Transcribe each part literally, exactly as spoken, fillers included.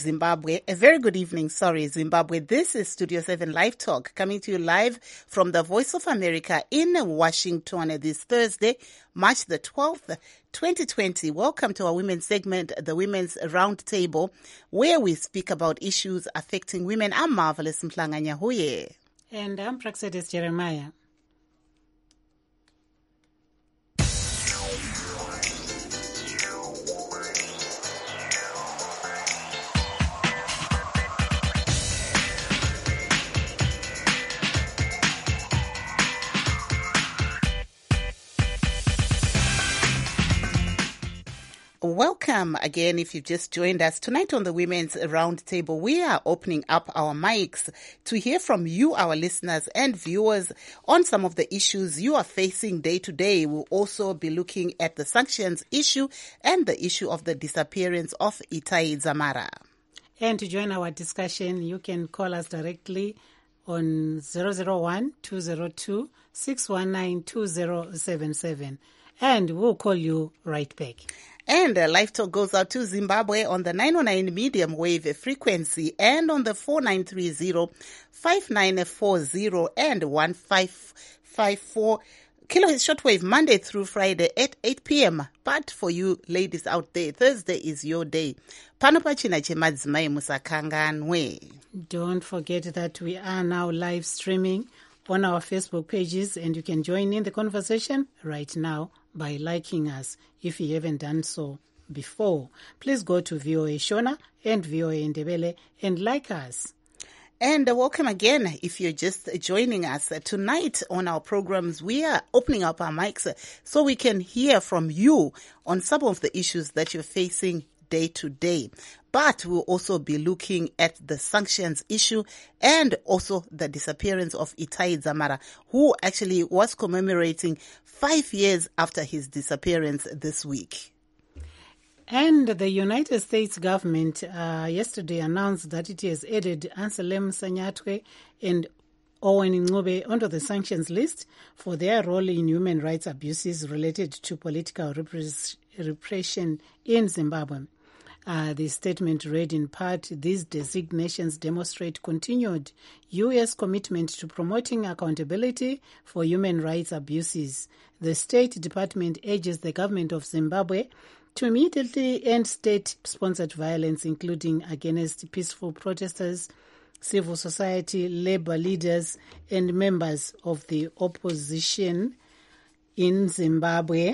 Zimbabwe. A very good evening, sorry, Zimbabwe. This is Studio seven Live Talk, coming to you live from the Voice of America in Washington this Thursday, March the twelfth, twenty twenty. Welcome to our women's segment, the Women's Roundtable, where we speak about issues affecting women. I'm Marvelous Mhlanga Nyahuye. And I'm Praxedis Jeremiah. Welcome again if you've just joined us. Tonight on the Women's Roundtable, we are opening up our mics to hear from you, our listeners and viewers, on some of the issues you are facing day to day. We'll also be looking at the sanctions issue and the issue of the disappearance of Itai Dzamara. And to join our discussion, you can call us directly on zero zero one, two zero two, six one nine, two zero seven seven. And we'll call you right back. And uh, Live Talk goes out to Zimbabwe on the nine oh nine medium wave frequency and on the four nine three zero, five nine four zero and one five five four kilohertz shortwave Monday through Friday at eight p.m. But for you ladies out there, Thursday is your day. Panopachina chemadzimai musakanganwe. Don't forget that we are now live streaming on our Facebook pages, and you can join in the conversation right now by liking us if you haven't done so before. Please go to V O A Shona and V O A Ndebele and like us. And uh, welcome again if you're just joining us. Uh, tonight on our programs, we are opening up our mics uh, so we can hear from you on some of the issues that you're facing day to day. But we'll also be looking at the sanctions issue and also the disappearance of Itai Dzamara, who actually was commemorating five years after his disappearance this week. And the United States government uh, yesterday announced that it has added Anselm Sanyatwe and Owen Ncube onto the sanctions list for their role in human rights abuses related to political repress- repression in Zimbabwe. Uh, the statement read in part, these designations demonstrate continued U S commitment to promoting accountability for human rights abuses. The State Department urges the government of Zimbabwe to immediately end state-sponsored violence, including against peaceful protesters, civil society, labor leaders, and members of the opposition in Zimbabwe.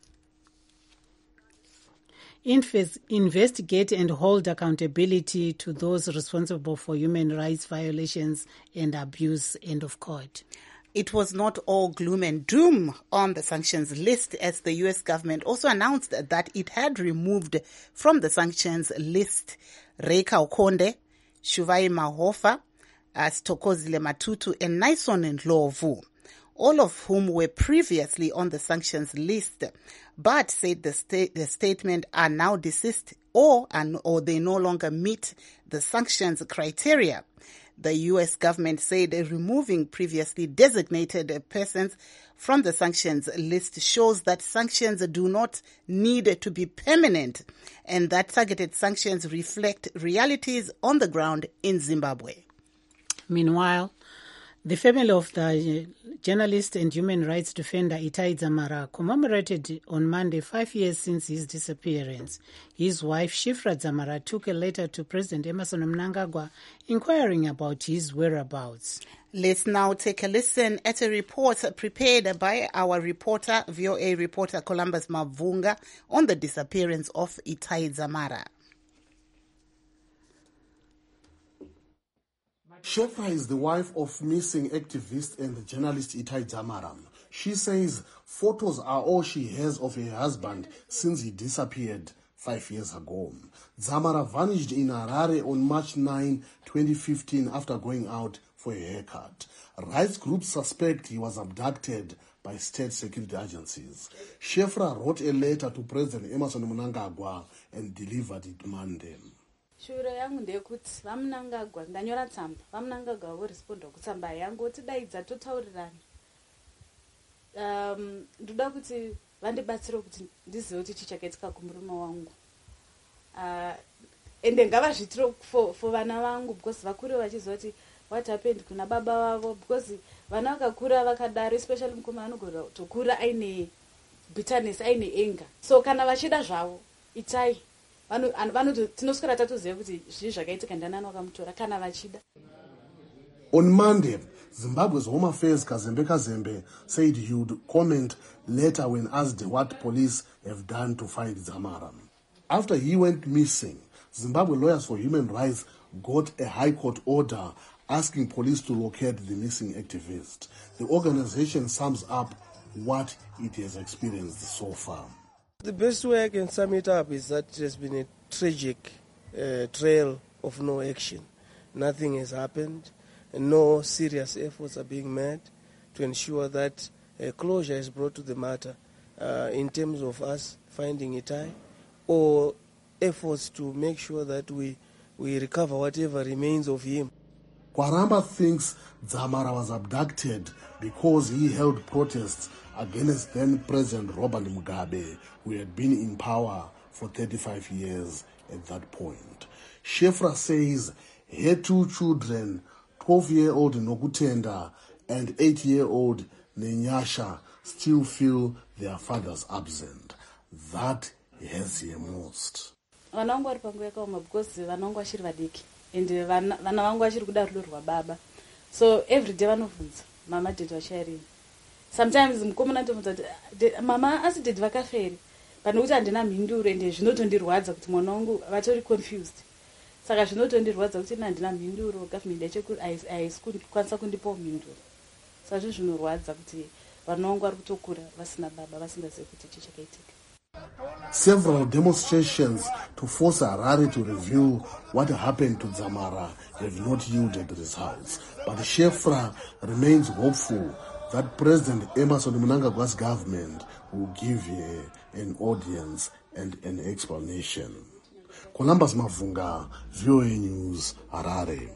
Invest, investigate and hold accountability to those responsible for human rights violations and abuse. End of quote. It was not all gloom and doom on the sanctions list, as the U S government also announced that it had removed from the sanctions list Reika Okonde, Shuvai Mahofa, uh, Stokozile Matutu, and Naison Ndlovu, all of whom were previously on the sanctions list, but said the, sta- the statement are now deceased or, and, or they no longer meet the sanctions criteria. The U S government said removing previously designated persons from the sanctions list shows that sanctions do not need to be permanent and that targeted sanctions reflect realities on the ground in Zimbabwe. Meanwhile, the family of the journalist and human rights defender Itai Dzamara commemorated on Monday five years since his disappearance. His wife, Shifra Dzamara, took a letter to President Emmerson Mnangagwa inquiring about his whereabouts. Let's now take a listen at a report prepared by our reporter, V O A reporter Columbus Mavunga, on the disappearance of Itai Dzamara. Shefra is the wife of missing activist and journalist Itai Dzamara. She says photos are all she has of her husband since he disappeared five years ago. Dzamara vanished in Harare on March ninth, twenty fifteen after going out for a haircut. Rights groups suspect he was abducted by state security agencies. Shefra wrote a letter to President Emmerson Mnangagwa and delivered it Monday. Shura yangu ndeyekuti vamunangagwa ndanyora tsamba vamunangagwa voresponda kutsamba yangu votidaidza totaurirana um ndoda kuti vandibatsire kuti ndizive kuti chichakaitika kumurume wangu uh, ende ngavazvitiro for, for vana vangu because vakure vachizoti what happened kuna baba vavo because vana vakakura vakadaro especially mukomana anogona kutokura aine bitterness aine anger so kana vachida zvavo itai vano tinoswera tatoziva kuti zvii zvakaitika ndanani wakamutora kana vachida. On Monday, Zimbabwe's Home Affairs Kazembe Kazembe said he would comment later when asked what police have done to find Dzamara. After he went missing, Zimbabwe Lawyers for Human Rights got a High Court order asking police to locate the missing activist. The organization sums up what it has experienced so far. The best way I can sum it up is that it has been a tragic uh, trail of no action. Nothing has happened. No serious efforts are being made to ensure that uh, closure is brought to the matter uh, in terms of us finding Itai or efforts to make sure that we, we recover whatever remains of him. Kwaramba thinks Dzamara was abducted because he held protests against then-President Robert Mugabe, who had been in power for thirty-five years at that point. Shefra says her two children, twelve-year-old Nokutenda and eight-year-old Nenyasha, still feel their fathers absent. That hurts her most. Vana vangu vari panguva yakaoma because vana vangu vachiri vadiki ende vana vangu vachiri kuda rudo rwababa so every day vanobvunza mama dede vacharini. Sometimes mukomana atomudza kuti mama asi dede vakaferi pane kuti handina mhinduro ende zvinotondirwadza kuti mwana wangu vatori confused saka zvinotondirwadza kuti handina mhinduro government yachekuri haisi kukwanisa kundipawo mhinduro saka zvinhu zvinorwadza kuti vana vangu vari kutokura vasina baba vasingazivi kuti chii chakaitika. Several demonstrations to force Harare to reveal what happened to Dzamara have not yielded results, but Shefra remains hopeful that President Emmerson Mnangagwa's government will give her an audience and an explanation. Columbus Mavunga, V O A News, Harare.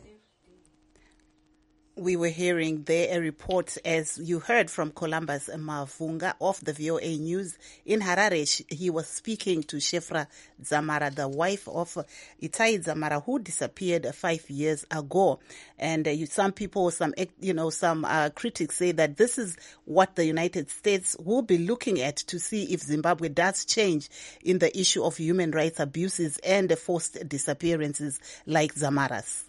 We were hearing there a report, as you heard from Columbus Mavunga of the V O A News in Harare. He was speaking to Shefra Dzamara, the wife of Itai Dzamara, who disappeared five years ago. And uh, you, some people, some you know, some uh, critics say that this is what the United States will be looking at to see if Zimbabwe does change in the issue of human rights abuses and uh, forced disappearances like Dzamara's.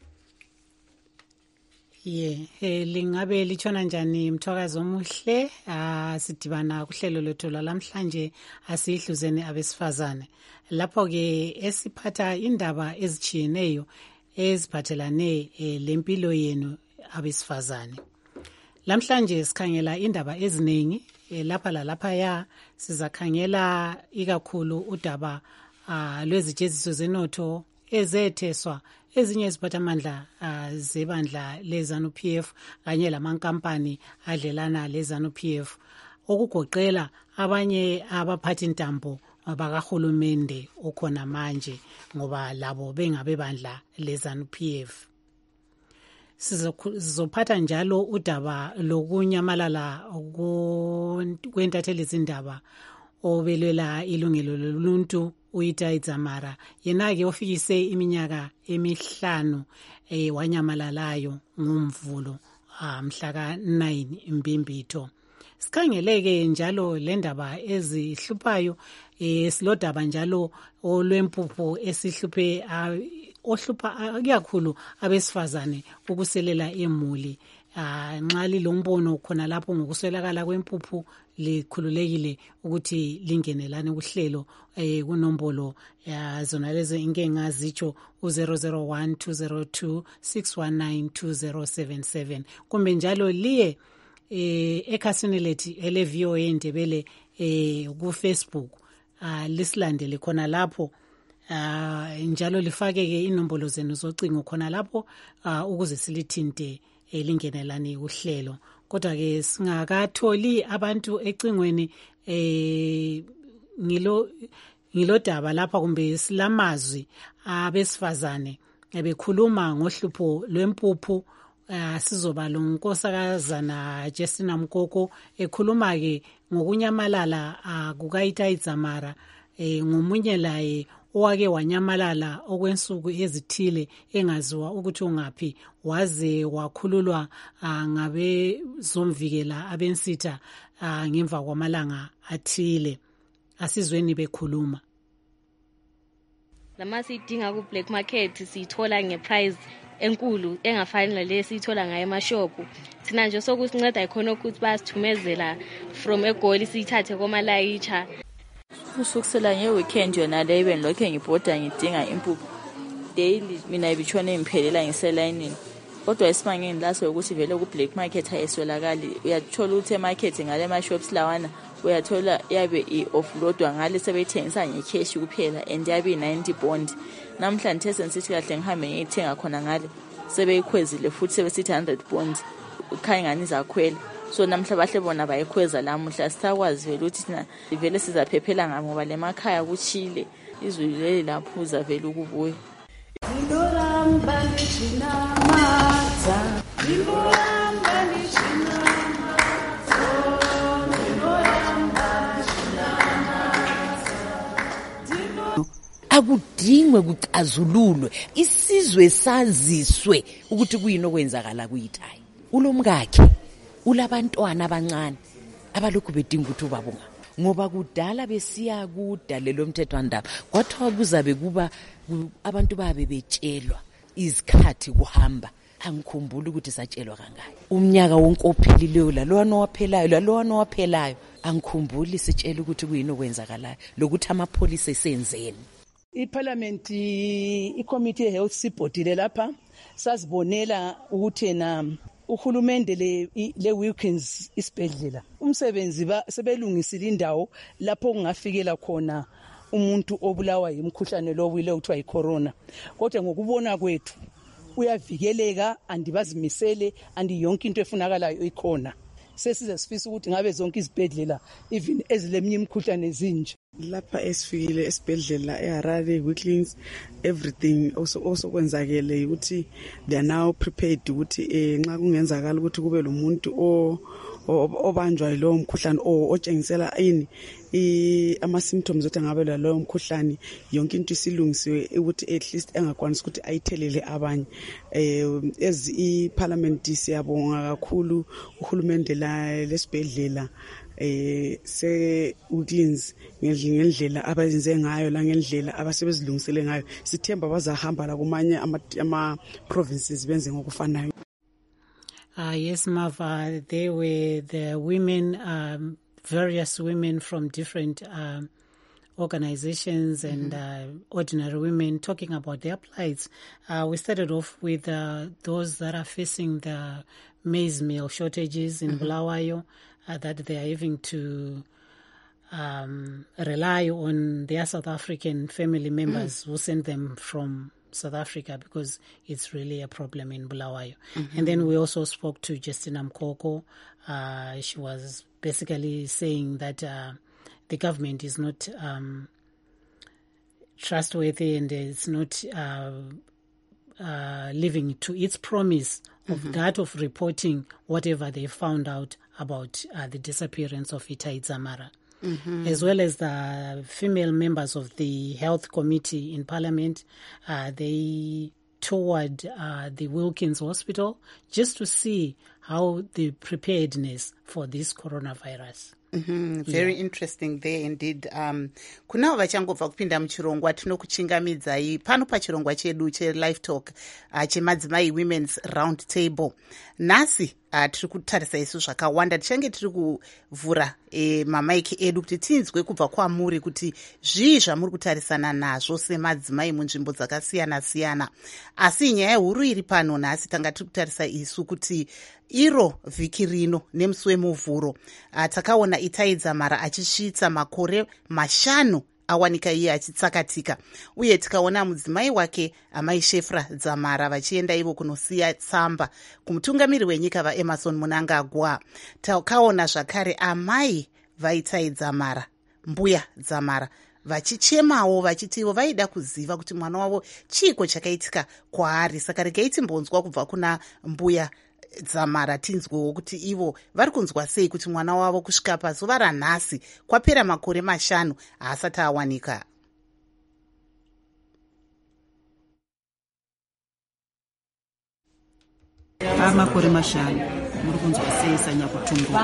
Ye yeah. Lingabe lichona njani mthokazo omuhle asidibana kuhlelo lethu lamhlanje asihluzene abesifazane lapho ke esiphatha indaba ezichiyeneyo eziphathelane lempilo yenu abesifazane. Lamhlanje sikhangela indaba eziningi lapha lalapha ya sizakhangela ikakhulu udaba lwezijeziso zenotho ezetheswa ezinye iziphatha amandla uh, zebandla leZANU P F kanye lamankampani adlelana leZANU P F okugoqela abanye abaphathi ntambo bakahulumende okhona manje ngoba labo bengabe bandla leZANU P F. Sizophatha njalo udaba lokunyamalala kwentatheli zindaba obelwela ilungelo loluntu uItai Dzamara yena ke ofikise iminyaka emihlanu eh wanyamalalayo ngomvulo mhla ka nine Mbimbitho. Sikhangeleke njalo lendaba ezihluphayo eh silodaba njalo olwempuphu esihluphe ohlupha kakhulu abesifazane ukuselela emuli. Nxa lilombono khona lapho ngokuswelakala kwempuphu likhululekile ukuthi lingenelane kuhlelo eh kunombolo zona lezi inkenga zicho u zero zero one two zero two six one nine two zero seven seven kumbe njalo liye eh ekhasini lethi ele V O A Ndebele eh ku Facebook lisilandele khona lapho njalo lifake ke inombolo zenu zocingo khona lapho ukuze silithinte elingenelani uhlelo. Kodwa ke singakatholi abantu ecingweni eh ngilo ngilodaba lapha kumbe silamazwi abesifazane ebekhuluma ngohlupho lwempuphu. Sizoba lo nkosakazana Justina Mkoko ekhuluma ke ngokunyamalala kukaItai Dzamara eh ngomunye laye owake wanyamalala okwensuku ezithile engaziwa ukuthi ungaphi waze wakhululwa uh, ngabe zomvikela abensitha uh, ngemva kwamalanga athile. Asizweni bekhuluma. Lama sidinga ku black market sithola ngeprice enkulu engafani nale sithola ngaye emashopu. Thina nje sokusinceda ikhona ukuthi basithumezela from eGoli sithathe komalayitsha. Usukusela ngeweekend yona le even lokho ngibhoda ngidinga impuphu daily mina ibitshone imphelela ngiselayinini. Kodwa isimangeni laso ukuthi vele ku black market ayeswelakali. Uyathola ukuthi emarket ngale ma shops lawana uyathola yabe i-offloadwa ngale sebeyithengisa ngecash kuphela and yabe ninety bond. Namhlanje sensithi kahle ngihambe ngiyithenga khona ngale sebeyikhwezile futhi sebesithi one hundred bond ukhaya ngani zakhwela. So namhla bahle bona bayikhweza lamuhla sisakwazi vele ukuthi thina vele sizaphephela ngoba lemakhaya kuchile izulu leli laphuza vele ukubuya. Ngiloramba ngichinamaza ngiloramba ngichinamaza ngiloramba ngichinamaza. Akudingwe kucazululwe isizwe saziswe ukuthi kuyini okwenzakala kuyithayi. Ulomkakhe ulabantwana abancane abalokhu bedinga ukuthi ubabunga ngoba kudala besiya kudalelo mthethwandaba kwathiwa kuzabe kuba abantu babe betshelwa izikhathi kuhamba. Angikhumbuli ukuthi satshelwa kangaki umnyaka wonke ophelileyo lalwana owaphelayo lalwana owaphelayo angikhumbuli sitshela ukuthi kuyini okwenzakalayo lokuthi amapholisa esenzeni. iParliament iCommittee yeHealth sibhodile lapha sazibonela ukuthi na uhulumende le le Wilkins isibhedlela umsebenzi sebelungisile indawo lapho kungafikela khona umuntu obulawa yimkhuhlane lo wile uthiwa yicorona. Kodwa ngokubona kwethu uyavikeleka andibazimisele andi yonke into efunakalayo ikhona. Sesize sifisa ukuthi ngabe zonke izibhedlela even ezileminye imkhuhlane ezinje. Lapha esifikile esibhedlela eHarare Wilkins everything also also kwenzakele ukuthi they are now prepared ukuthi nxa kungenzakala ukuthi kube lo muntu o obanjwa lo mkhuhlane otshengisela ini ama symptoms ukuthi ngabe lo mkhuhlane yonke into isilungisiwe ukuthi at least engakwanisi ukuthi ayithelele abanye. As iParliament siyabonga kakhulu uhulumende la lesibhedlela eh se Wilkins ngendlela abayenze ngayo la ngendlela abasebezilungisele ngayo sithemba bazahamba la kumanye ama provinces benze ngokufanayo. Uh, yes, Mava, they were the women, um, various women from different um, organizations and mm-hmm. uh, ordinary women talking about their plights. Uh, we started off with uh, those that are facing the maize meal shortages in mm-hmm. Bulawayo, uh, that they are having to um, rely on their South African family members mm-hmm. who send them from South Africa because it's really a problem in Bulawayo. Mm-hmm. And then we also spoke to Justina Mkoko. Uh, she was basically saying that uh, the government is not um, trustworthy and it's not uh, uh, living to its promise of mm-hmm. that of reporting whatever they found out about uh, the disappearance of Itai Dzamara. Mm-hmm. As well as the female members of the health committee in Parliament, uh, they toured uh, the Wilkins Hospital just to see how the preparedness for this coronavirus. Mm-hmm. Very yeah. interesting there indeed. Um, kunavo vachangobva kupinda muchirongwa tinokuchingamidzai pano pachirongwa chedu chelive talk uh, chemadzimai women's round table. Nhasi uh, tiri kutarisa isu zvakawanda tichange tiri kuvhura e, mamaiki edu kuti tinzwe kubva kwamuri kuti zvii zvamuri kutarisana nazvo semadzimai munzvimbo dzakasiyana-siyana. Asi nyaya huru iri pano nhasi tanga tiri kutarisa isu kuti iro vhiki rino nemusi wemuvhuro uh, takaona Itai Dzamara achisvitsa makore mashanu awanika iye achitsakatika, uye tikaona mudzimai wake amai Shefra Dzamara vachienda ivo kunosiya tsamba kumutungamiri wenyika vaEmmerson Mnangagwa. Takaona zvakare amai vaItai Dzamara, mbuya Dzamara vachichemawo vachiti ivo vaida kuziva kuti mwana wavo chiiko chakaitika kwaari. Saka regai timbonzwa kubva kuna mbuya Dzamara tinzwewo kuti ivo vari kunzwa sei kuti mwana wavo kusvika pazuva ranhasi kwapera makore mashanu haasati awanika. makore mashanu muri kunzwa sei Sanyakutumbura?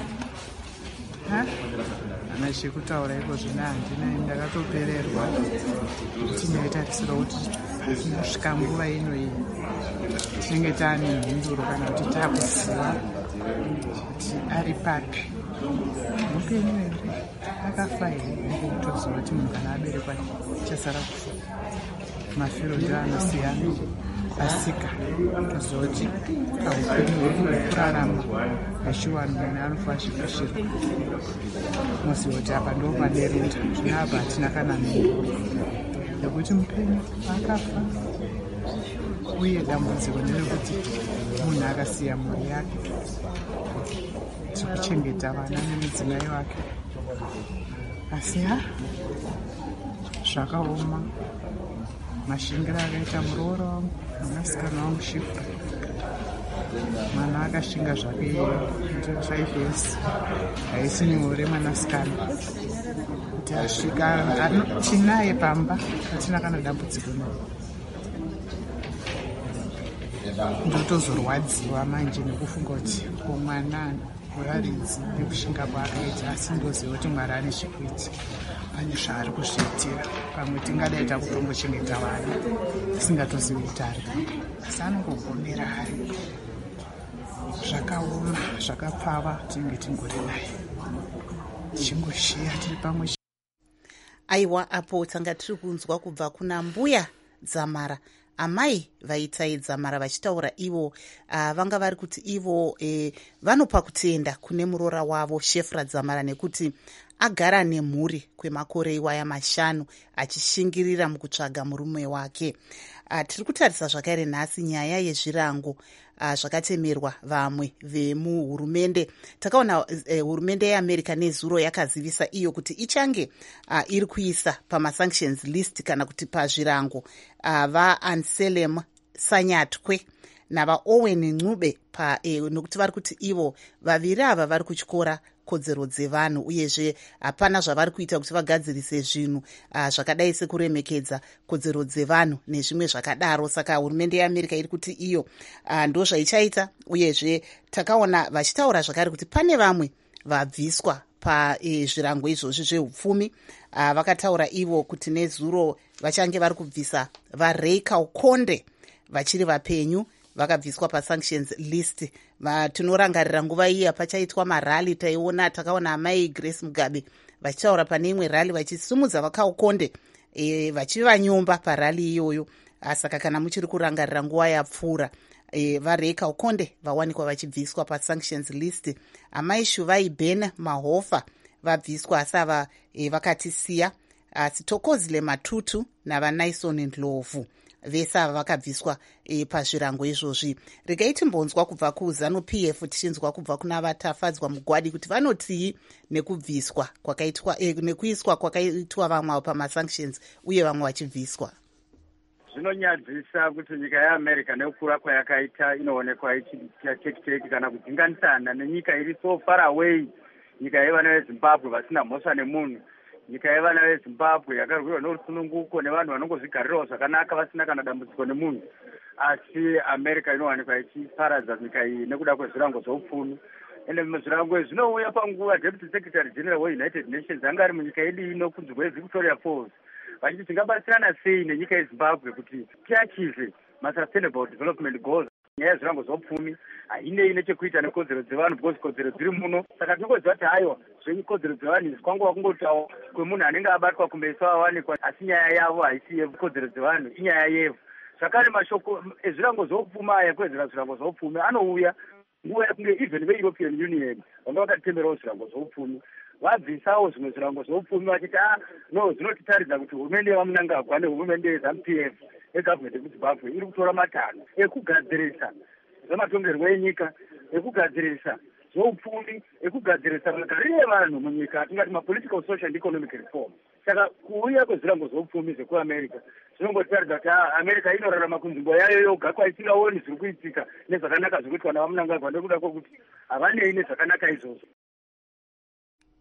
Ana chekutaura iko zvino handina, ndakatopererwa kuti ndaitarisira kuti kusvika nguva ino iyi tinenge taane mhinduro kana kuti taakuziva kuti ari papi mupenyu here, akafa here. Toziva kuti munhu kana aberekwa chasara kufa, mafiro ndio anosiyana, asika toziva kuti paupenyu hwekurarama achiwanhu munhu anofa achifishira. Moziva kuti apa ndo paderunda, zvino apa hatina kana mhinduro nekuti mupenyu akafa. Uye dambudziko nderekuti munhu akasiya mhuri yake, tikuchengeta vana nemudzimai wake, asi ha zvakaoma. Mashingira akaita muroora wangu mwanasikana wangu Shifra, mwana akashinga zvake five years. Haisi nyore mwanasikana kuti asvika tinaye pamba, hatina kana dambudziko naye. Ndotozorwadziwa manje nekufunga kuti ko mwana uraridzi nekushinga kwaakaita, asi ndoziva kuti Mwari ane chekuita, pane zvaari kuzviitira. Pamwe tingadai takutombochengeta vana tisingatozivi kuti ari pamba, asi anongogomera ari. Zvakaoma, zvakapfava, tinenge tingori naye, tichingoshiya tiri pamwe. Aiwa, apo tanga tiri kunzwa kubva kuna mbuya Dzamara, amai vaitai Dzamara, vachitaura ivo uh, vanga vari kuti ivo eh, vanopa kutenda kune muroora wavo Shefra Dzamara nekuti agara nemhuri kwemakore iwaya mashanu achishingirira mukutsvaga murume wake. Uh, tiri kutarisa zvakare nhasi nyaya yezvirango uh, zvakatemerwa vamwe vemuhurumende. Takaona uh, hurumende yeAmerica nezuro yakazivisa iyo kuti ichange uh, iri kuisa pamasanctions list kana kuti pazvirango uh, vaAnselm Sanyatwe navaOwen Ncube pa eh, nokuti vari kuti ivo vaviri ava vari kuchikora kodzero dzevanhu, uyezve hapana zvavari kuita kuti vagadzirise zvinhu uh, zvakadai sekuremekedza kodzero dzevanhu nezvimwe zvakadaro. Saka hurumende yeAmerica iri kuti iyo uh, ndo zvaichaita. Uyezve takaona vachitaura zvakare kuti pane vamwe vabviswa pazvirango e, izvozvi zveupfumi. Uh, vakataura ivo kuti nezuro vachange vari kubvisa vaRay Kaukonde vachiri vapenyu, vakabviswa pasanctions list. Tinorangarira nguva iyi pachaitwa marali, taiona takaona amai Grace Mugabe vachitaura pane imwe rali vachisumudza vaKaukonde e, vachivanyomba parali iyoyo. Saka kana muchiri kurangarira nguva yapfuura, e, vaRay Kaukonde vawanikwa vachibviswa pasanctions list. Amai Shuvai Ben Mahofa vabviswa, asi ava e, vakatisiya. Asi Tokozile Matutu navaNaison Ndlovu vese ava vakabviswa e, pazvirango izvozvi. Regai timbonzwa kubva kuZanu P F tichinzwa kubva kuna vatafadzwa mugwadi kuti vanotii nekubviswa kwakaitwa e, nekuiswa kwakaitwa vamwe pamasanctions uye vamwe vachibviswa. Zvinonyadzisa kuti nyika yeAmerica nekukura kwayakaita inoonekwa ichiteki kana kudzinganisana nenyika iri so far away, nyika yevana veZimbabwe vasina mhosva nemunhu, nyika yevana veZimbabwe yakarwirwa norusununguko nevanhu vanongozvigarirawo zvakanaka vasina kana dambudziko nemunhu. Asi America inowanikwa ichiparadza nyika iyi nekuda kwezvirango zveupfumi. Ende zvirango izvi zvinouya panguva Deputy Secretary General weUnited Nations anga ari munyika yedu ino kunzi kweVictoria Falls, vachiti tingabatsirana sei nenyika yeZimbabwe kuti tiachieve masustainable development goals. Nyaya yezvirango zveupfumi hainei nechekuita nekodzero dzevanhu, because kodzero dziri muno. Saka tinongoziva kuti hayo zvekodzero dzevanhu izvi kwanguva kungotawo kwemunhu anenge abatwa kumeso awanikwa, asi nyaya yavo haisi yekodzero dzevanhu, inyaya yevo. Zvakare mashoko ezvirango zveupfumi aya kwezera zvirango zveupfumi anouya nguva yekunge even veEuropean Union vanga vakatenderawo zvirango zveupfumi vabvisawo zvimwe zvirango zveupfumi vachiti ah no zvinotitaridza kuti hurumende yevaMnangagwa nehurumende yeZanu P F egovernment yemuZimbabwe iri kutora matanho ekugadzirisa zvematongerwo enyika, ekugadzirisa zveupfumi, ekugadzirisa magariro evanhu munyika, tingati mapolitical social and economic reform. Saka kuuya kwezvirango zveupfumi zvekuAmerica zvinongotaridza kuti America inorarama kunzvimbo yayo yoga kwaisingaoni zviri kuitika nezvakanaka zviri kuitwa navaMnangagwa nekuda kwokuti havanei nezvakanaka izvozvo.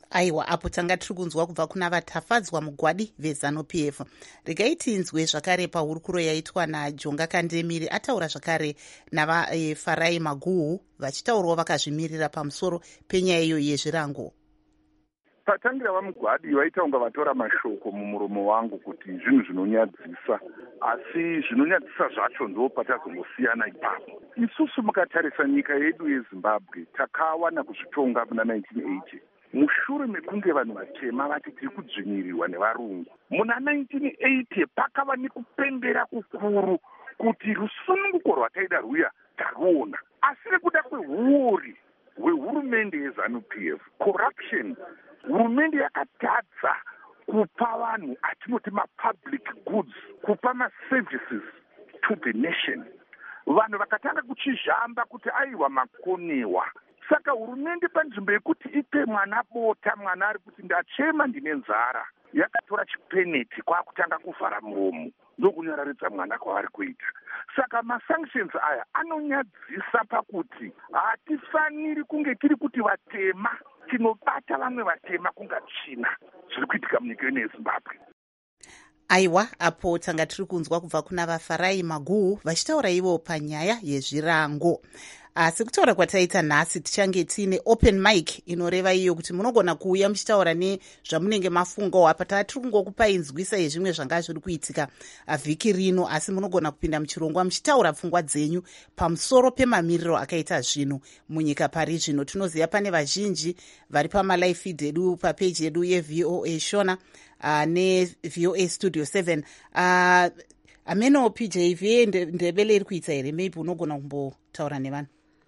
aiwa apo tanga tiri kunzwa kubva kuna vatafadzwa mugwadi veZANU-P F. Regai tinzwe zvakare pahurukuro yaitwa naJonga Kandemire ataura zvakare navaFarai Maguhu vachitaurawo vakazvimirira pamusoro penyaya iyo yezvirango. Patangira vamugwadi vaita kunga vatora mashoko mumuromo wangu kuti zvinhu zvinonyadzisa, asi zvinonyadzisa zvacho ndo patazongosiyana ipapo. Isusu mukatarisa nyika yedu yeZimbabwe takawana kuzvitonga muna nineteen eighty. Mushure mekunge vanhu vatema vati tiri kudzvinyirirwa nevarungu. Muna nineteen eighty pakava nekupembera kukuru kuti rusununguko rwataida rwuya taruona. Asi nekuda kwehuori hwehurumende yeZANU-P F, corruption, hurumende yakatadza kupa vanhu atinoti mapublic goods, kupa maservices to the nation. Vanhu vakatanga kuchizhamba kuti aiwa makonewa. Saka hurumende panzvimbo yekuti ipe mwana bota, mwana ari kuti ndachema ndine nzara, yakatora chipeneti kwakutanga kuvhara muromo ndokunyararidza mwana kwavari kuita. Saka masanctions aya anonyadzisa pakuti hatifaniri kunge tiri kuti vatema tinobata vamwe vatema kunga china zviri kuitika munyika ino yeZimbabwe. Aiwa, apo tanga tiri kunzwa kubva kuna vaFarai Maguhu vachitaura ivo panyaya yezvirango. Asi kutaura kwataita nhasi tichange tiine open mic inoreva iyo kuti munogona kuuya muchitaura nezvamunenge mafungawo. Apa tiri kungokupai nzwisa yezvimwe zvanga zviri kuitika vhiki rino, asi munogona kupinda muchirongwa muchitaura pfungwa dzenyu pamusoro pemamiriro akaita zvinhu munyika pari zvino. Tinoziva pane vazhinji vari pamalive feed edu papeji yedu yeV O A Shona uh, neV O A Studio seven. uh, ameno P J V ndebele iri kuita here, maybe unogona kumbotaura nevanhu.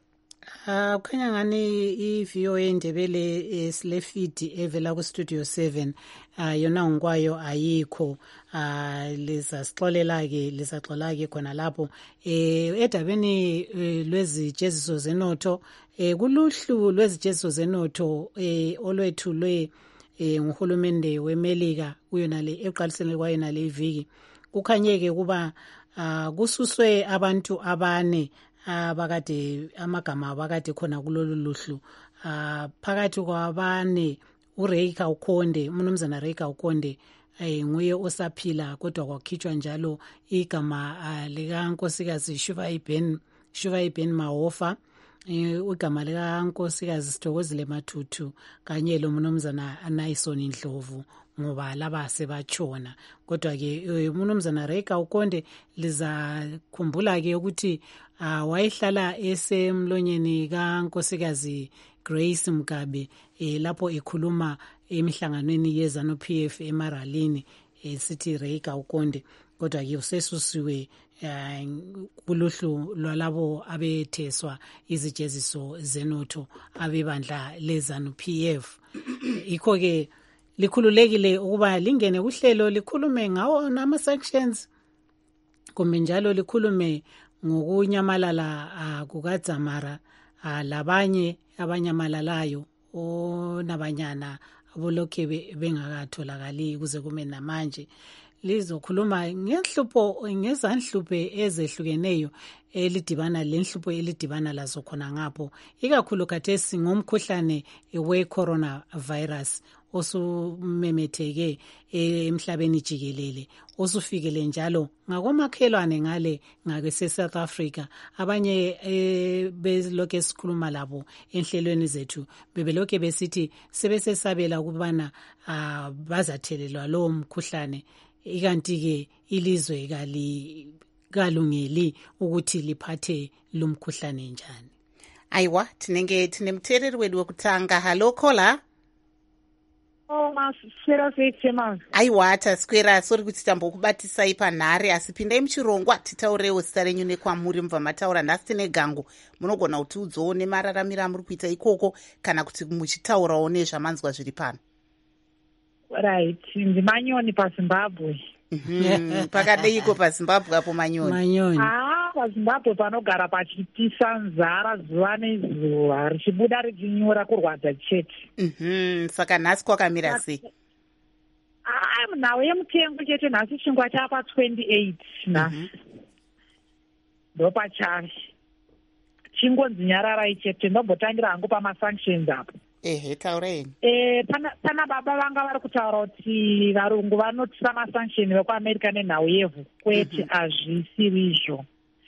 Uh, kanyangani iV O A ndebele slefeed evela kustudio seven uh, yona ngwayo ayikho uh, lizasixolela-ke lisaxola-ke khona lapho eh edabeni eh, lwezijeziso zenotho eh, kuluhlu lwezijeziso zenotho eh, olwethulwe eh, nguhulumende weMelika kuyonale eqalisele kwayonale iviki. Kukhanyeke kuba uh, kususwe abantu abane abakade amagama abakade khona kulolu luhlu. uh, phakathi kwabane uReika Ukhonde, umnumzana Reika Ukhonde eh nguye osaphila, kodwa kwakhitshwa njalo igama uh, likankosikazi Shuvai Ben Shuvai Ben Mahofa, igama likankosikazi Sithokozile Mathuthu kanye lo mnumzana Naison Ndlovu ngoba laba sebachona. Kodwa ke umnumzana Reika Ukhonde lizakhumbula ke ukuthi uh, wayehlala esemlonyeni kankosikazi Grace Mugabe eh, lapho ekhuluma emihlanganweni yeZANU-P F eMaralini esithi Reika Ukhonde. Kodwa ke usesusiwe uh, kuluhlu lwalabo abetheswa izijeziso zenotho abebandla leZANU-P F. Ikho ke likhululekile ukuba lingene kuhlelo likhulume ngawo nama-sanctions, kumbe njalo likhulume ngokunyamalala uh, kukaDzamara uh, labanye abanyamalalayo onabanyana abolokhe bengakatholakali kuze kume namanje. Lizokhuluma ngenhlupho ngezanhlupho ezehlukeneyo elidibana lenhlupho elidibana lazo khona ngapho, ikakhulu khathesi ngomkhuhlane we-coronavirus osumemetheke emhlabeni jikelele, osufikele njalo ngakomakhelwane ngale ngakwe-South Africa. Abanye e, belokhe sikhuluma labo enhlelweni zethu bebelokhe besithi sebesesabela ukubana uh, bazathelelwa lowo mkhuhlane, ikanti-ke ilizwe kali kalungeli ukuthi liphathe lo mkhuhlane njani. Aiwa, tinenge tine muteereri wedu wekutanga. Halo Kola. Oh, maswera seitema. Aiwa, taswera. Sori kuti tambokubatisai panhare, asi pindai muchirongwa titaurewo zita renyu nekwamuri mubva mataura. Nhasi tine Gango, munogona kuti udzowo nemararamiro amuri kuita ikoko kana kuti muchitaurawo nezvamanzwa zviri pano. Right, ndimanyoni paZimbabwe. Mm-hmm. Pakadeiko paZimbabwe apo Manyoni? Manyoni. Ah, paZimbabwe panogara pachitisa nzara zuva nezuva richibuda richinyura kurwadza chete. Mhm. Saka nhasi kwakamira sei? Ah, nhau yemutengo chete nhasi chingwa chapa twenty-eight na. Mhm. Ndopachashi. Chingonzi nyararai chete, ndombotangira hangu pama-sanctions apo. ehe taureni eh pana pana baba vanga vari kutaura kuti varungu vanotisa masanction vekuamerica nenhau yevhu kwete hazvisiri izvo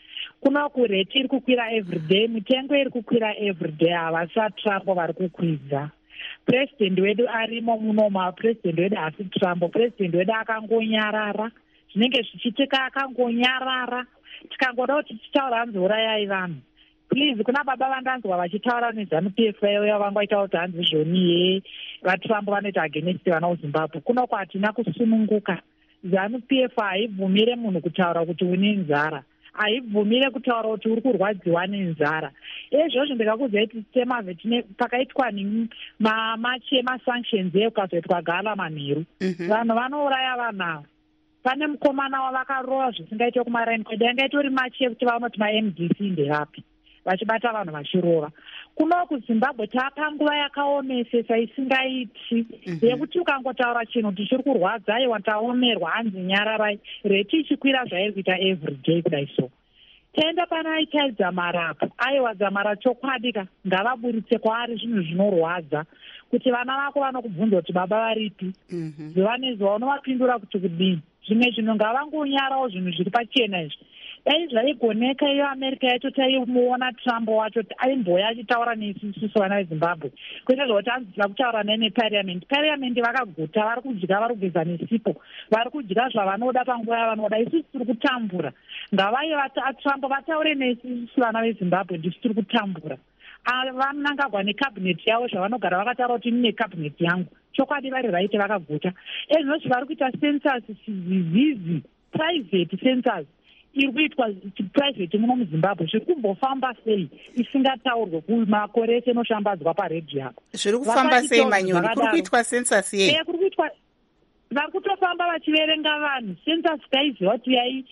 kuna kureti iri kukwira everyday mitengo iri kukwira everyday havasa-Trump vari kukwidza purezidendi wedu arimo munoma purezidendi wedu hasi Trump purezidendi wedu akangonyarara zvinenge zvichiitika akangonyarara tikangoda kuti tichitaura hanzi urayai vanhu please kuna baba vandanzwa vachitaura nezanu P F uya vangoita kuti hanzi zvoniye vaTrump vanoita against vana veZimbabwe kunoko hatina kusununguka zanu P F haibvumire munhu kutaura kuti une nzara haibvumire kutaura kuti uri kurwadziwa nenzara izvozvo ndikakuzai kuti temavhetine pakaitwa nini mamachi emasanctions eukazoitwa gala manheru vanhu vanouraya vanhu ava pane mukomana wavakarova zvisingaite kumaraini kwede yanga itori machi yekuti vanoti ma-M D C nderapi vachibata vanhu vachirova kuno kuZimbabwe tapanguva yakaomesesa isingaiti yekuti ukangotaura chinhu kuti chiri kurwadza aiwa taomerwa hanzi nyararai reti ichikwira zvairi kuita everyday kudai so tenda pana itai dzamarapo aiwa dzamara chokwadika ngavaburitse kwaari zvinhu zvinorwadza kuti vana vako vanokubvunza kuti baba varipi zuva nezuva unovapindura kuti kudini zvimwe zvinhu ngavangonyarawo zvinhu zviri pachena izvi dai zvaigoneka iyo America yacho taimuona Trump wacho aimboya achitaura neisusu vana veZimbabwe kwete zvekuti anzira kutaura naye neparliament parliament vakaguta vari kudya vari kugeza nesipo vari kudya zvavanoda panguva yavanoda isusu tiri kutambura ngavai Trump vataure neisusu vana veZimbabwe ndisu tiri kutambura vanangagwa nekabineti yavo zvavanogara vakataura kuti nine kabineti yangu chokwadi vari raite vakaguta ezvinoti vari kuita census zizizi private census iri kuitwa private muno muZimbabwe zviri kumbofamba sei isingataurwe kumakore ese inoshambadzwa paredhiyo yako zviri kufamba sei manyoni kuri kuitwa census yei kuri kuitwa vari kutofamba vachiverenga vanhu census kaiziva kuti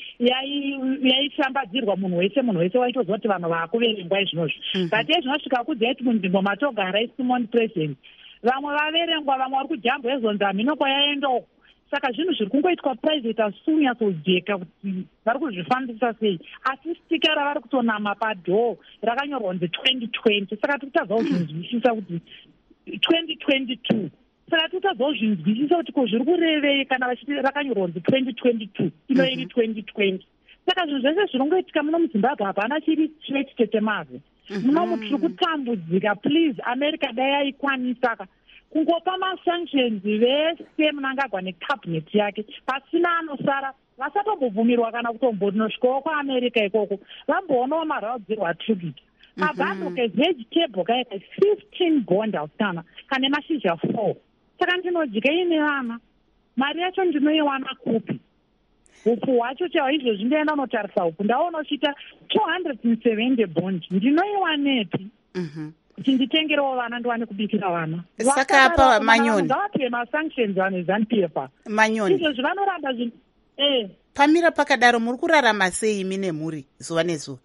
yaishambadzirwa munhu wese munhu wese waitoziva kuti vanhu vaakuverengwa izvinozvo but ezvinosvika kudzai kuti munzvimbo matogara isimon president vamwe vaverengwa vamwe vari kujambo ezonza minoko yaendoko saka zvinhu zviri kungoitwa private asikunyatsojeka kuti vari kuzvifambisa sei asi stika ravari kutonama padhoo rakanyorwa kunzi twenty twenty saka tikutadzawo zvinzwisisa kuti twenty twenty-two saka tikutadzawo zvinzwisisa kuti ko zviri kurevei kana vachiti rakanyorwa kunzi twenty twenty-two ino iri twenty twenty saka zvinhu zvese zvirongoitika muno muZimbabwe hapana chiri chive chitetemazve muno mu tiri kutambudzika please America dai yaikwanisaka kungopa masanctions vese munangagwa necabinet yake pasina anosara vasatobvumirwa kana kutombonosvikawo kwaAmerica ikoko vamboonawo maraudzirwo atribute mabhando kevegetable kaika fifteen bond ausana kane mashizha four saka ndinodyika ine vana mari yacho ndinoiwana kupi upu hwacho chaiwo izvozvi ndaenda unotarisa upu ndaona uchiita two hundred and seventy bond ndinoiwanepi kuti nditengerewo vana ndiwane kubikira vana saka apa manyoni ngavapiwe masanctions vanhu veZANU P F manyoni izvozvi vanoramba zvinhu eh pamira pakadaro muri kurarama sei imi nemhuri zuva nezuva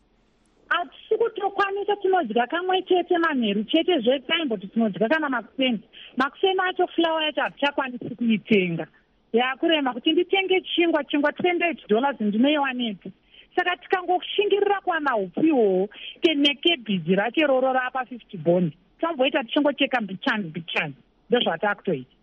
hatisi kutokwanisa tinodya kamwe chete manheru chete zvekaimboti tinodya kana makuseni makuseni acho fulawa yacho hatichakwanisi kuitenga yakurema kuti nditenge chingwa chingwa twenty-eight dollars ndinoiwanepi saka tikangoshingirira kwana upiwo nekebhiji racho roro rapa fifty bond tamboita tichingocheka mbichani mbichani ndozvatakutoita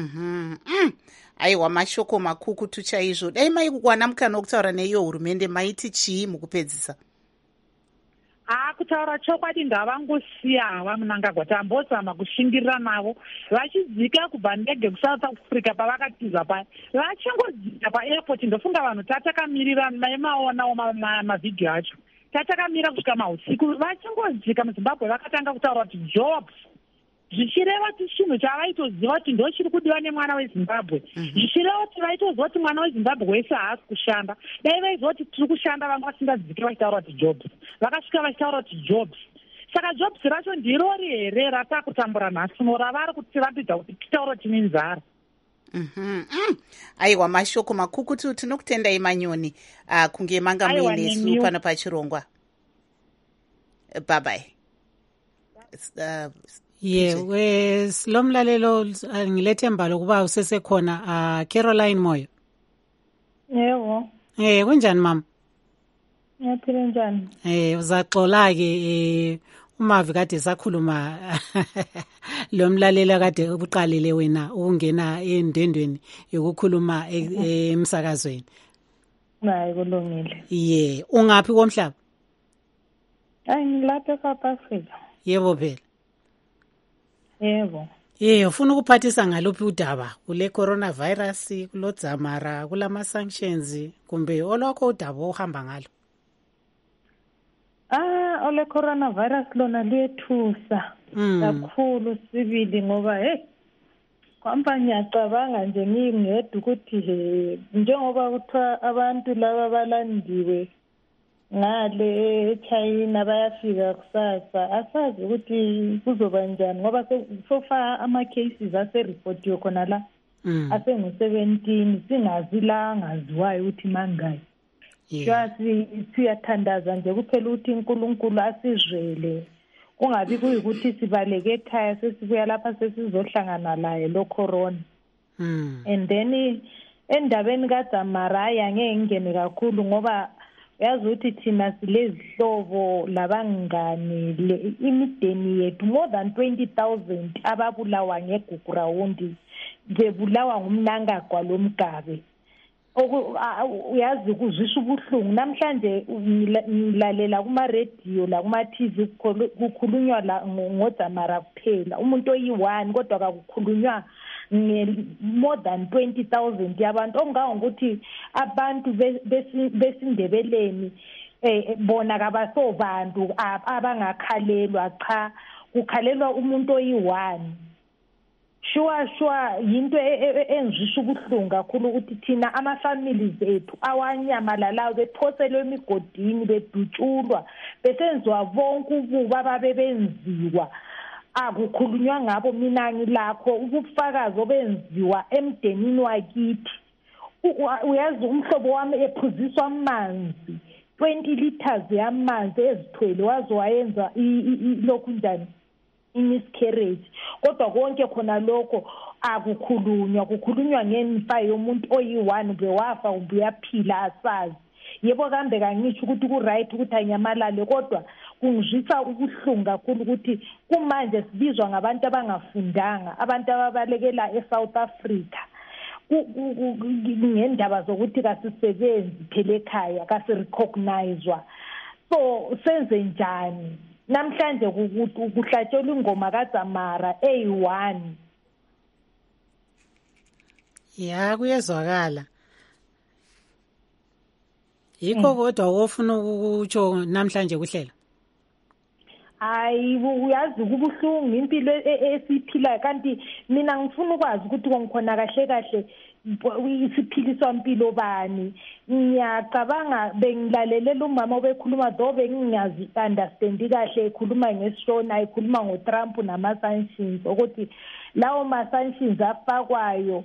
aiwa mashoko makukutu chaizvo dai maikuwana mukana wokutaura neiyo hurumende maiti chii mukupedzisa haa kutaura chokwadi ndavangosiya hava munangagwa tambozama kushingirira navo vachidzika kubva ndege kuSouth Africa pavakatiza paya vachingodzika paairport ndofunga vanhu tatakamirira maimaonawo mavhidhiyo acho tatakamira kusvika mausiku vachingodzika muZimbabwe vakatanga kutaura kuti jobs zvichireva kuti chinhu chavaitoziva kuti ndo chiri kudiwa nemwana weZimbabwe zvichireva kuti vaitoziva kuti mwana weZimbabwe wese haasi kushanda dai vaiziva kuti tiri kushanda vanga vasingadzike vachitaura kuti jobs vakasvika vachitaura kuti jobs saka jobs racho ndirori here ratakutambura nhasi ravari kuti vapidza kuti titaura tine nzara aiwa mashoko makukutu tinokutendai manyoni uh, kunge manga muinesu pano pachirongwa bye bye uh, yewe lo mlalelo ngilethemba lokuba usesekhona uh, Caroline Moyo yebo eh kunjani mama yaphila njani eh uzaxola ke eh umavi kade sakhuluma lo mlalela kade ubuqalile wena ungena endendweni yokukhuluma emsakazweni. Hayi kulungile. Ye, ungaphi komhlaba? Hayi ngilapha eSouth Africa. Yebo phela. Yebo. Eh, ufuna ukuphathisa ngaluphi udaba kule coronavirus, kulodzamara, kulama sanctions kumbe olwakho udaba ohamba ngalo? Ah, ole coronavirus lona luyethusa kakhulu sibili ngoba hey kwamba ngiyacabanga nje ngingedwa ukuthi he njengoba kuthiwa abantu laba balandiwe ngale eChina bayafika kusasa asazi ukuthi kuzoba njani ngoba so far ama cases ase report khona la asengu seventeen singazi la ngaziwayo ukuthi mangaki. Jwasi siyathandaza nje kuphela ukuthi uNkulunkulu asizwele kungabi kuyikuthi sibaleke ekhaya sesibuya lapha sesizohlangana laye lo corona. And then endabeni kaDzamaraya ngeke ngene kakhulu ngoba yazi ukuthi thina silezihlobo labangani imideni yethu more than twenty thousand ababulawa ngegugu rawundi bebulawa ngumnangagwa lomgabe. Oku uyazi kuzwisha ubuhlungu namhlanje ngilalela kuma radio la kuma T V kukhulunywa la ngoDzamara kuphela umuntu oyi-one kodwa akukhulunywa more than twenty thousand yabantu ongangokuthi abantu besindebeleni eh bona kabasobantu abangakhalelwa cha kukhalelwa umuntu oyi-one. Sure sure yinto engizisho ubuhlungu kakhulu ukuthi thina ama families ethu awanyamalalayo bephoselwe emigodini bedutshulwa besenziwa bonke ububa babebenziwa akukhulunywa ngabo mina ngilakho ubufakazi obenziwa emdenini wakithi. Uyazi umhlobo wami ephuziswa amanzi twenty liters yamanzi ezithwele wazi wayenza lokhu njani imiscarriage kodwa konke khona lokho akukhulunywa kukhulunywa ngemfa yomuntu oyi-one bewafa ubuyaphila asazi. Yebo kambe kangisho ukuthi ku right ukuthi anyamalale kodwa kungizwisa ubuhlungu kakhulu ukuthi kumanje sibizwa ngabantu abangafundanga abantu ababalekela eSouth Africa ngendaba zokuthi kasisebenzi phela ekhaya kasirecognizewa so senze njani namhlanje kuhlatshelwa ingoma kaDzamara eyi-one. Ya kuyezwakala. Yikho kodwa wofuna ukutsho namhlanje kuhlela. Hayi uyazi kubuhlungu impilo esiphila kanti mina ngifuna ukwazi ukuthi kongikhona kahle kahle isiphiliswa impilo bani. Ngiyacabanga bengilalele umama obekhuluma do bengingazi understand kahle ekhuluma ngesishona ekhuluma ngoTrump nama sanctions ukuthi lawo ma sanctions afakwayo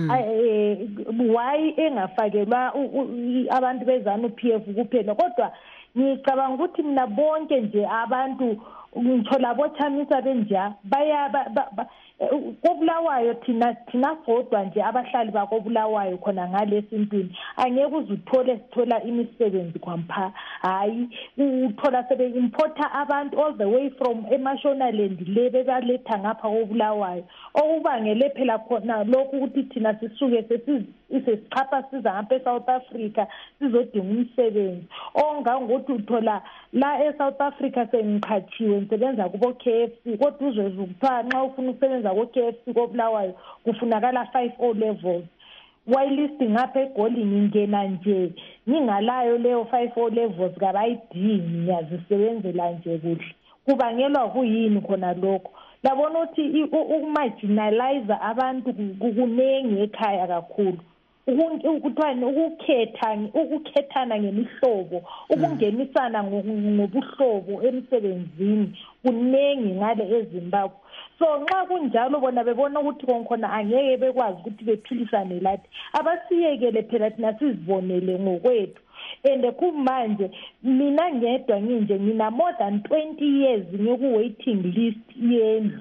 why engafakelwa abantu bezana uP F kuphela kodwa ngicabanga ukuthi mina bonke nje abantu ngithola bothamisa benja baya kobulawayo thina thina sodwa nje abahlali bakobulawayo khona ngalesintwini angeke uzuthole sithola imisebenzi kwampha hayi uthola sebe importer abantu all the way from eMashonaland lebe baletha ngapha kobulawayo okubangele phela khona lokhu ukuthi thina sisuke sesichapha siza ngapha eSouth Africa sizodinga umsebenzi ongangokuthi uthola la eSouth Africa sengiqhathiwe ngisebenza kubo K F C kodwa uzwe ukuthiwa nxa ufuna ukusebenza ko K F C koBulawayo kufunakala five O levels whilst ngapha eGoli ngingena nje ngingalayo leyo five O levels kabayidingi ngiyazisebenzela nje kuhle kubangelwa kuyini khona lokho labona ukuthi ukumarginalize abantu kunengi ekhaya kakhulu ukuthwani ukukhetha ukukhethana ngemihlobo ukungenisana ngobuhlobo emsebenzini kunengi ngale eZimbabwe so nxa kunjalo bona bebona ukuthi konkhona angeke bekwazi ukuthi bephilisane lathi abasiyekele phela thina sizibonele ngokwethu and kumanje mina ngedwa nginje ngina more than twenty years ngiku waiting list yendlu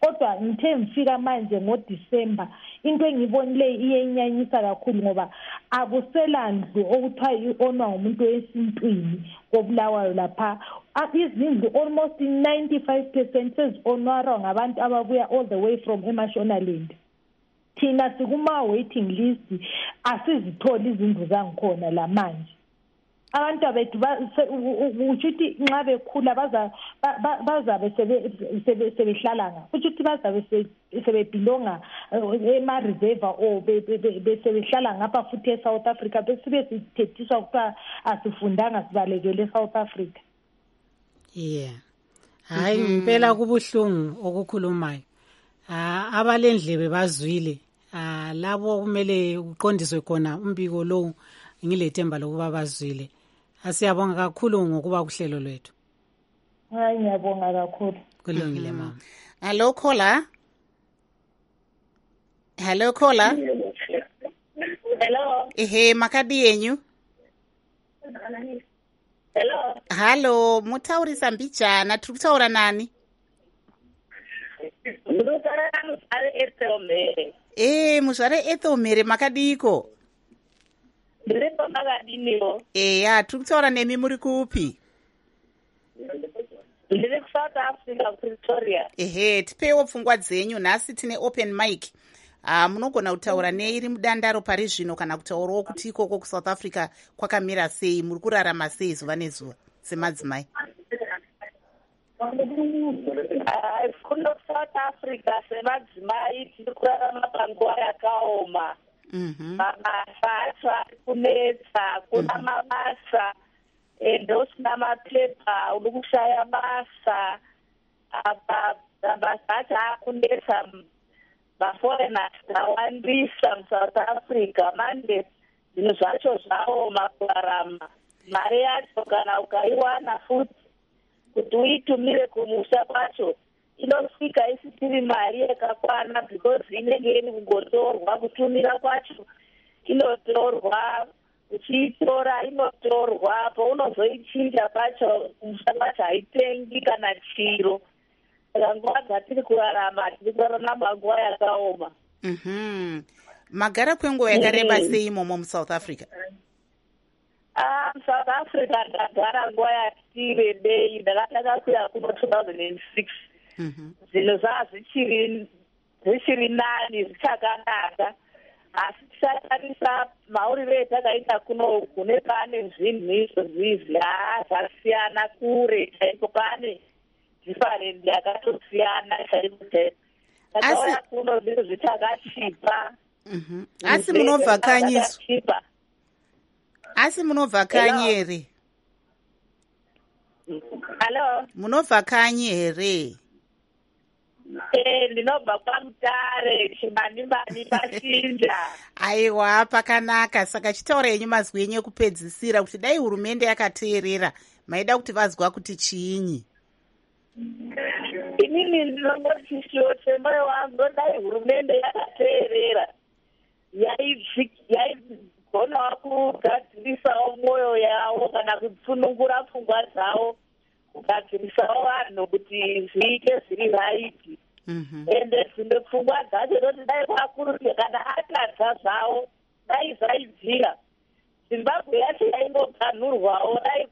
kodwa ngithe ngifika manje ngoDisemba into engibonileyo iyenyanyisa kakhulu ngoba akuselandlu okuthiwa i-onwa ngumuntu wesintwini kobulawayo lapha. Izindlu almost ninety-five percent sezi-onwarwa ngabantu ababuya all the way from eMashonaland. Thina sikuma waiting list asizitholi izindlu zangikhona la manje. Abantu bethu ukuthi nxa bekhula baza bazabe sebehlala nga ukuthi bazabe sebebelonga ema reserve o besebehlala ngapha futhi eSouth Africa bese sithethiswa ukuthi asifundanga sibalekele eSouth Africa. Yeah. Hayi impela kubuhlungu okukhulumayo. Ah abalendlebe bazwile. Ah labo kumele uqondiswe khona umbiko lo ngilethemba lokuba bazwile. Asiyabonga kakhulu ngokuba kuhlelo lwethu. Hayi ngiyabonga kakhulu. Kulungile mama. Hello caller. Hello caller. Hello. Ehe makadi yenyu. Hello. Hello, mutaurisa mbijana, turi kutaura nani? Ndikutaura muzvare Ethomere. Eh, muzvare Ethomere makadiko? Ndiripo makadiniwo. Eya, turi kutaura nemi muri kupi? Ndiri kuSouth Africa, Pretoria. Ehe, tipewo pfungwa dzenyu, nhasi tine open mic. Ah, munogona kutaura neiri mudandaro pari zvino kana kutaurawo kuti ikoko kuSouth Africa kwakamira sei, muri kurarama sei zuva nezuva semadzimai? Kuno South Africa semadzimai tiri kurarama panguva yakaoma. Mabasa acho ari kunetsa, kuna mabasa ende usina mapepa uri kushaya basa. Mabasa acho akunetsa vaforeigners vawandisa muSouth Africa manje zvinhu zvacho zvaoma kurarama. Mari yacho kana ukaiwana futi kuti uitumire kumusha kwacho inosvika isisiri mari yakakwana because inenge iri kungotorwa. Kutumira kwacho inotorwa, uchiitora inotorwa, paunozoichinja pacho kumusha kwacho haitengi kana chiro. Nguva dzatiri kurarama tiri kurarama manguva yakaoma. Mhm. Magara kwenguva yakareba sei imomo muSouth Africa? Ah, South Africa ndagara nguva yati rebei, ndakatanga kuya kuno two thousand six. Zvinhu zvaa zvichiri zvichiri nani, zvichakanaka. Asi tichatarisa mauriro etakaita kuno kune pane zvinhu izvozvizvi haa zvasiyana kure chaipo pane different yakatosiyana chaipo chaipo. Takaona kuno zvinhu zvichakachipa. Asi munobva kanyi Asi munobva kanyi here? Hello. Munobva kanyi here? Eh, ndinobva kwaMutare, Chimanimani Pashinja. Aiwa, pakanaka. Saka chitaura yenyu mazwi enyu ekupedzisira kuti dai hurumende yakateerera, maida kuti vazwa kuti chiinyi? Inini ndinongoti shiro chemoyo wangu dai hurumende yakateerera. Yaigonawo kugadzirisawo mwoyo yawo kana kutsunungura pfungwa dzawo, kugadzirisawo vanhu kuti zviite zviri raiti. Ende dzimwe pfungwa dzacho doti dai kwakuruti kana atadza zvawo dai zvaidzira. Zimbabwe yacho yaingoganhurwawo dai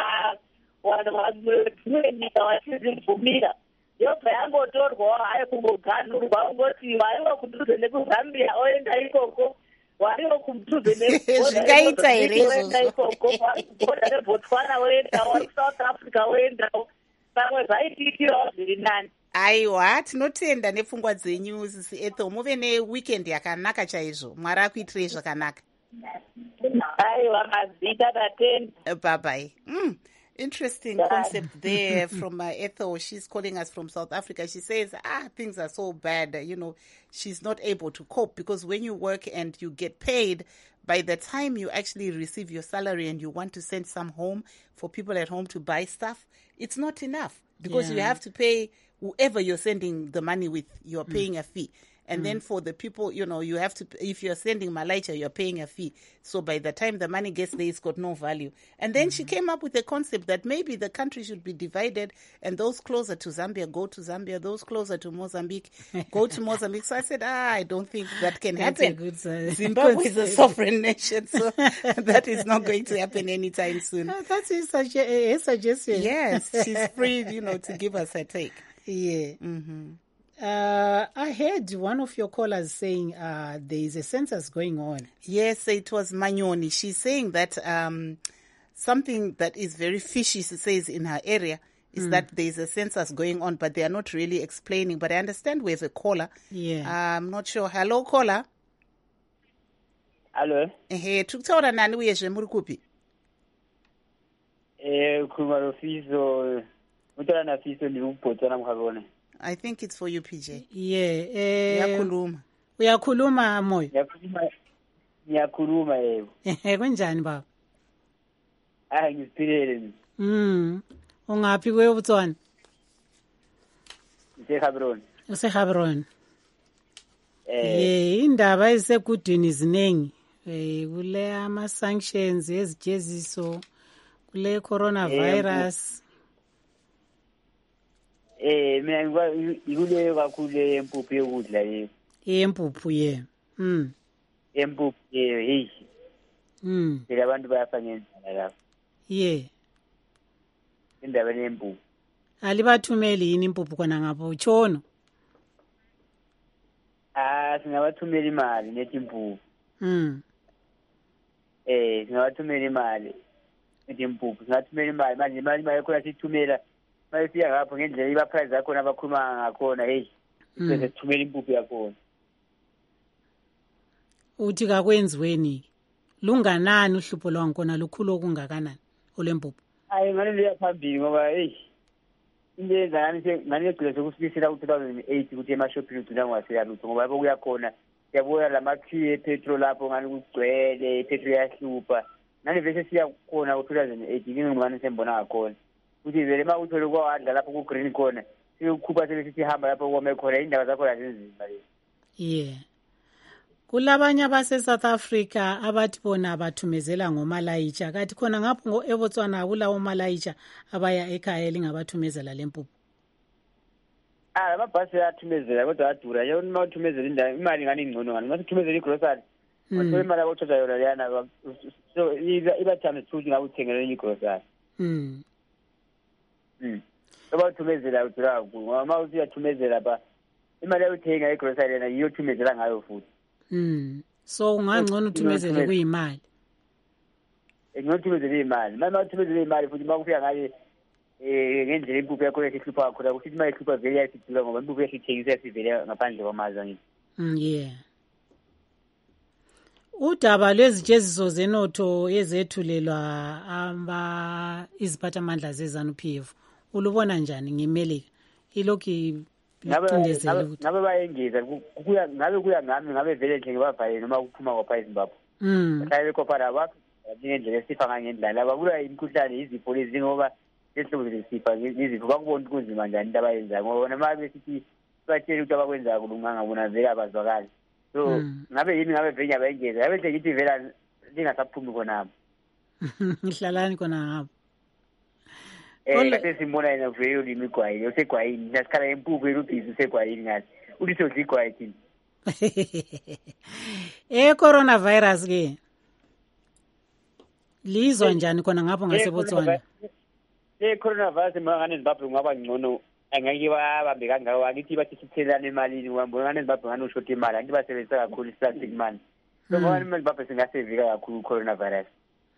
dzimwe nyika vachizvibvumira. Yobva yangotorwawo hayo kungoganhurwa ungoti waiwo kudhuze nekuZambia oenda ikoko, wariwo kudhuze zvingaita here oenda ikoko, warikubhodha neBotswana oendawo, wari kuSouth Africa oendawo. Pamwe zvaitiitirawo zviri nani. Aiwa, tinotenda nepfungwa dzenyu sisi Ethel. Muve neweekend yakanaka chaizvo. Mwari akuitirei zvakanaka. Aiwa, mazita tatenda. Bye bye. Mm. Interesting concept there from uh, Ethel. She's calling us from South Africa. She says, ah, things are so bad. You know, she's not able to cope because when you work and you get paid, by the time you actually receive your salary and you want to send some home for people at home to buy stuff, it's not enough because Yeah. you have to pay whoever you're sending the money with. You're paying mm. a fee. And mm. then for the people, you know, you have to, if you're sending Malaysia, you're paying a fee. So by the time the money gets there, it's got no value. And then mm. she came up with the concept that maybe the country should be divided, and those closer to Zambia go to Zambia, those closer to Mozambique go to Mozambique. So I said, ah, I don't think that can happen. Good, uh, Zimbabwe is a sovereign nation, so that is not going to happen anytime soon. Uh, that's his, suge- his suggestion. Yes, she's free, you know, to give us her take. Yeah. Mm-hmm. Uh, I heard one of your callers saying uh, there is a census going on. Yes, it was Manyoni. She's saying that um, something that is very fishy, she says, in her area is mm. that there is a census going on, but they are not really explaining. But I understand we have a caller. Yeah. Uh, I'm not sure. Hello, caller. Hello. Hey, tukutaura nani uyezve muri kupi? Eh, kumaro fiso. Mutara na fiso ni upotana mkabone. I think it's for you, P J. Yeah. Eh, uyakhuluma. Uyakhuluma Moyo. Uyakhuluma. Uyakhuluma yebo. Eh, kunjani baba? Ah, ngisipilele. Mm. Ungaphi kwebutswana? eHebron. eHebron. Eh, yeah, indaba ezisekudini izinengi. Eh, kule ama sanctions ezijeziso, kule coronavirus. Eh, mina ngwa ikule kakhulu empuphu yokudla yebo. Empuphu ye. Mm. Empuphu ye, hey. Mm. Phela abantu bayafanya lapha. Yeah. Indaba yempuphu. Alibathumeli yini impuphu kona ngapho utshono? Ah, singabathumela imali nethi impuphu. Mm. Eh, singabathumela imali nethi impuphu. Singathumela imali manje imali mayikhona sithumela. Mayifika ngapho ngendlela iba price yakhona abakhuluma ngakhona hey. Bese sithumela impuphu yakhona. Uthi kakwenziweni? Lunganani uhlupho lwankona lukhulu okungakanani olempuphu? Hayi ngane liyaphambili ngoba hey. Indenza ngani se ngani egcile sokufikisela ku two thousand eight ukuthi emashophini ugcina ngwasela lutho ngoba lapho kuyakhona siyabona lamakhiye epetrol lapho ngani kugcwele ipetrol yahlupha nani vese siyakhona ku two thousand eight ngingani sembona ngakhona ukuthi vele uma uthole kwawadla lapho ku green corner sikukhupha sebesithi hamba lapho kome khona indaba zakho lazinzima le. Yeah. Kulabanye abase South Africa abathi bona bathumezela ngomalayitsha kathi khona ngapho ngo eBotswana kulawo malayitsha abaya ekhaya lingabathumezela lempuphu. Ah, amabhasi ayathumezela kodwa adura yona uma uthumezela indawo imali ngani ingcono ngani uma uthumezela igrocery uthola imali yakho yona leyana so iba time futhi ngabe uthengele igrocery. Mm. Mm. Uma uthumezela udura kakhulu uma uyathumezela ba imali yokuthenga igrocery yena iyothumezela ngayo futhi. Mm. So ungangcono uthumezele kuyimali. Nginothumezele imali. Mama uthumezele imali futhi makufika ngaye eh ngendlela impuphu yakho esihlupha kakhulu ukuthi imali ihlupha vele yasithula ngoba impuphu yasithengisa sivele ngaphandle kwamazwe ngithi. Mm, yeah. Udaba lwezijeziso zenotho ezethulelwa amba iziphathamandla zeZANU-P F ulubona njani ngemelika? Ilokhu ngicindezela ukuthi ngabe bayengeza kuya ngabe kuya ngami ngabe vele nje ngibavale noma ukuphuma kwa Zimbabwe. Mm. Bahlale kopara ba ngendlela esifa ngendlela ababula imikhuhlane izifo lezi ngoba lesihlobo lesifa izifo bakubona kunzima njani into abayenza ngoba noma besithi batshela ukuthi abakwenza kulunganga bona vele abazwakali. So ngabe yini ngabe vele bayengeza ngabe nje ngithi vele lingasaphumi khona. Ngihlalani khona ngapho. Eh kase simbona ina vele limigwayini usegwayini nasikhala empuphu elubhizi usegwayini ngathi uthi sozigwayi thini. Eh coronavirus ke lizwa njani khona ngapho ngaseBotswana? Eh coronavirus mangane Zimbabwe ngaba ngcono angeke babambe kangaka bakithi bathi sithelana emalini ngibona ngane Zimbabwe ngane ushota imali anti basebenzisa kakhulu plastic money. So ngane Zimbabwe singasevika kakhulu coronavirus.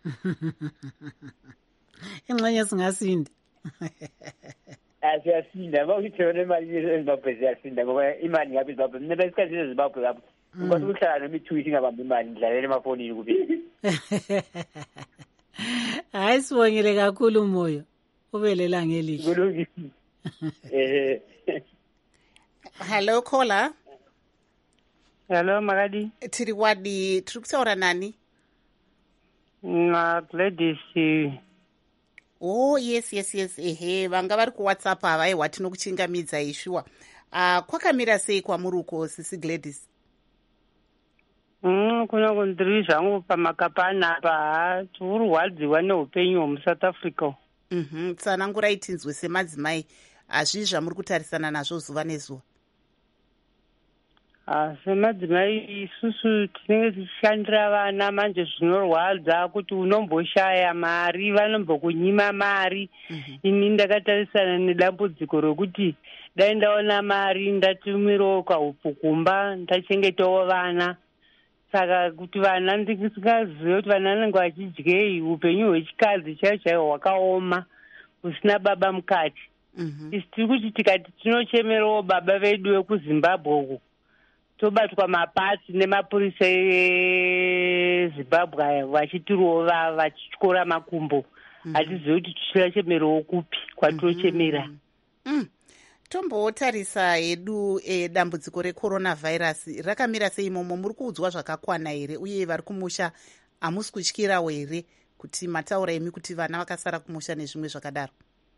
Engxenye singasinda. Asiyasinda bawuthona imali eZimbabwe siyasinda ngoba imali ngabe Zimbabwe mina besikhathi eZimbabwe lapho ngoba ukuhlala noma ithuyi singabamba imali ngidlalela emafonini kuphela. Hayi sibongile kakhulu Moyo ubelela ngelihle. Eh Hello caller. Hello Magadi. Tiri wadi trukutaura nani? Na Gladys. Oh yes yes yes ehe vanga vari ku WhatsApp ava ehwa tinokuchingamidza ishuwa. uh, kwakamira sei kwamuri uko sisi Gladys? Mm, kuna kundiri zvangu pamakapana apa tiurwadziwa neupenyu hwemusouth africa. Mhm, tsanangurai tinzwe semadzimai hazvii zvamuri kutarisana nazvo zuva nezuva. Ah, semadzimai isusu tinenge tichishandira vana manje zvinorwadza kuti unomboshaya mari, vanombokunyima mari. Mm-hmm. Ini ndakatarisana nedambudziko rokuti dai ndaona mari ndatumirawo kaupukumba ndachengetawo vana. Saka kuti vana ndisingazive kuti vana vanenge vachidyei, upenyu hwechikadzi chaiwo chaiwo hwakaoma usina baba mukati. Mm-hmm. Isi tiri kuti tikati tinochemerawo baba vedu vekuzimbabwe uku tobatwa mapatsi nemapurisa eZimbabwe aya vachitirova vachityora makumbo. Hatizivi kuti tichirachemerowo kupi kwatochemera. Mm. Tombotarisa hedu e, dambudziko recoronavirus rakamira sei imomo? Muri kuudzwa zvakakwana here uye vari kumusha hamusi kutyirawo here kuti mataura emi kuti vana vakasara kumusha nezvimwe zvakadaro?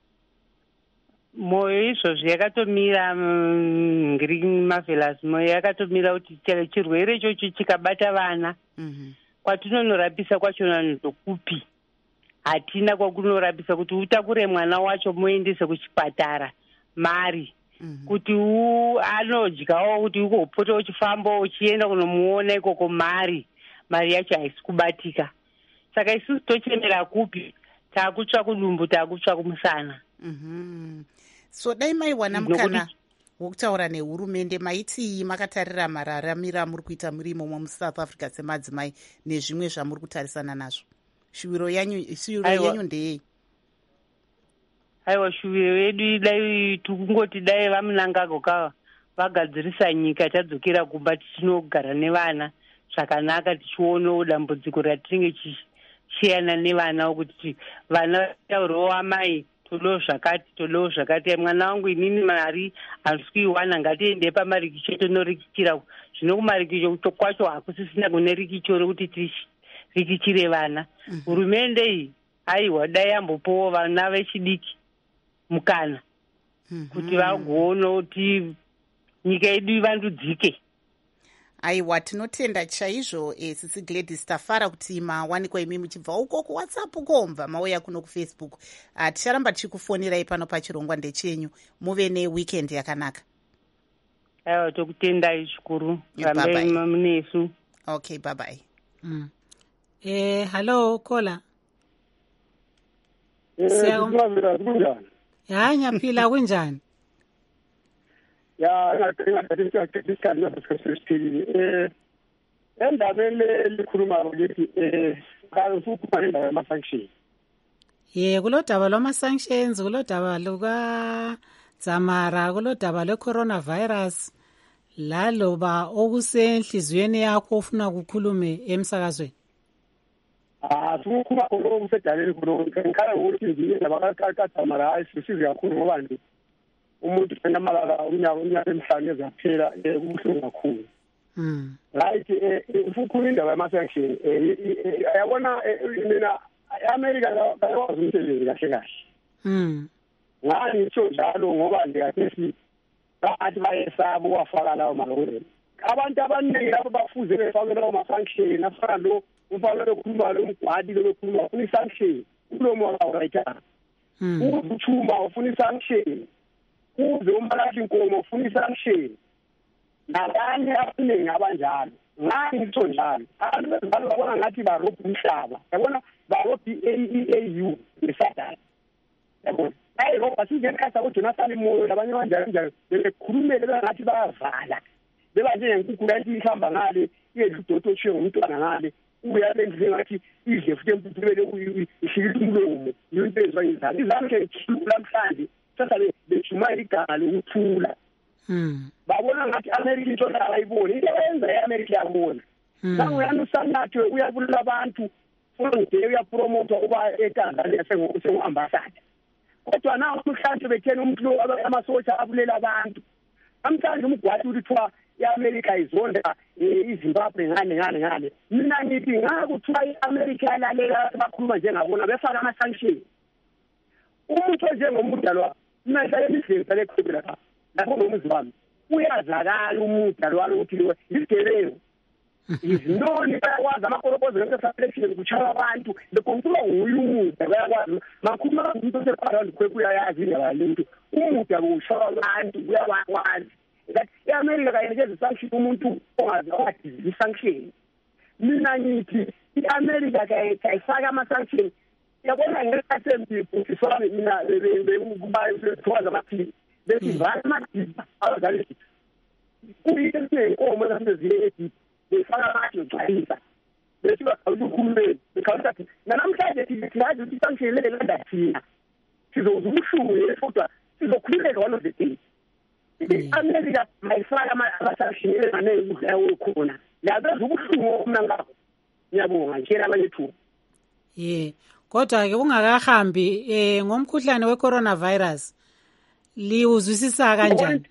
Moyo izvozvo yakatomira ngiri Marvelous, moyo yakatomira kuti chirwere ichocho chikabata vana mm-hmm. kwatinonorapisa kwachona ndokupi? Hatina kwakunorapisa kuti utakure mwana wacho muendese kuchipatara mari mm-hmm. kuti anodyawo kuti ukopota uchifamba uchienda kunomuona ikoko mari mari yacho haisi kubatika. Saka isusu tochemera kupi? Taakutsva kudumbu, taakutsva kumusana. Mm-hmm. So dai maiwana mukana wokutaura nehurumende maitii makatarira mararamiro amuri kuita muri imomo muSouth Africa semadzimai nezvimwe zvamuri kutarisana nazvo? Shuviro yenyu ndeyei? Aiwa, shuviro yedu dai tikungoti dai vamunangagoka vagadzirisa nyika tadzokera kumba tichinogara nevana zvakanaka, tichionawo dambudziko ratinenge tichishiyana nevana kuti vana taurawo amai todo zvakati todo zvakati, mwana wangu inini mari handisi kuiwana, ngatiende pamarikicho tonorikikira. Zvino kumarikicho kwacho hakusisina kune rikicho rokuti tirikichire vana. Hurumende mm-hmm. iyi aiwa dai yambopowo vana vechidiki mukana mm-hmm. kuti vagoona kuti nyika yedu ivandudzike. Aiwa, tinotenda chaizvo e, sisi Gladys, tafara kuti mawanikwa imi muchibva uko kuWhatsApp komva mauya kuno kuFacebook. Uh, ticharamba tichikufonirai pano pachirongwa ndechenyu. Muve neweekend yakanaka. Aiwa, tokutendai zvikuru. Rambai munesu. Okay, bye bye. Mm. Eh, hello Kola. Eh, kunjani kunjani? Ya nyaphila kunjani? Ya ngathi isikhathi nasikhathi eh endabeni likhuluma ukuthi eh kafuthi indaba yama sanctions. Ye kulodaba lwama sanctions, kulodaba luka Dzamara, kulodaba lwe-coronavirus laloba okusenhliziyweni yakho ufuna ukukhulume emsakazweni. Ah, sukukhuluma khona okusedaleni khona ngikhala ukuthi ngiye nabakakaDzamara ayisisize kakhulu ngoba nje umuntu enamalala unyaka unyaka emhlanje ezaphela kubuhlungu kakhulu. Mm. Right, ufukhulu indaba yama-sanction yabona mina i-America kayawazi umsebenzi kahle kahle. Mm. Ngani ngitsho njalo ngoba ndikathi bathi bayesaba uwafaka lawo malungelo. Abantu abaningi lapho bafuze befake lawo ma-sanction afana lo umfana lokhuluma lo mgwadi lo lokhuluma ufuna i-sanction ulomo wakawurayitha. Mm. Ukuthuma ufuna i-sanction. Uze umbalahla inkomo ufuna i-sanction. Nabanye abaningi abanjalo ngani ngitsho njalo abantu bezibalo babona ngathi barobha umhlaba, yabona barobha i-A E U ngesadala, yabona hayi robha singekhasa uJonathan Moyo labanye kanjalo njalo bekhulumele ngathi bayavala beba njengenkukhu lathi ihamba ngale yedla udodo oshiye ngomntwana ngale uya bendle ngathi idle futhi emputhelele ishikile umlomo into ezayizala izakhe lamhlanje sasa bejumayela igama lokuthula. Mm. Babona ngathi America into la ayiboni into yenza eAmerica yabona. Nangu yana usanathe uyabulala abantu futhi uyapromote uba eTanzania sengu-ambassador. Kodwa nawo umhlanje bethena umuntu lo amasotsha abulela abantu. Namhlanje umgwadi uthiwa iAmerica izonda iZimbabwe ngane ngane ngane. Mina ngithi ngakuthiwa iAmerica yalalela bakhuluma njengabona befaka ama-sanction. Umuntu njengomuntu dalwa manje ayemidleni sale khubela lapha. lapho nomuzi wami uyazakala umuda lwalo ukuthi isigebengu izinoni bayakwazi amakorobozi ngeselection kuchaya abantu bekontrol nguye umuda bayakwazi makhuluma umuntu osephakathi kwekho uyayazi indaba yento umuda kushaya abantu uyakwazi that iAmerica kayenze sanction umuntu ongazi ongathi isanction mina ngithi iAmerica kayifaka ama sanction yabona ngesasembi futhi sona mina bekuba sekuthola amaphili bethi vana madiba awazali kuyinto oma naseziyeti befaka abantu gcwalisa bethi bakhulumeni bekhawusa namhlanje sithi hayi ukuthi sanction le landa thina sizozubushuye kodwa sizokhululeka one of the days iAmerica mayifaka ama sanction emanele ukulawo khona labenza ubuhlungu mina ngakho ngiyabonga ngitshela abanye thu yeah kodwa ke ungakahambi eh ngomkhuhlane weCoronavirus liuzwisisa kanjani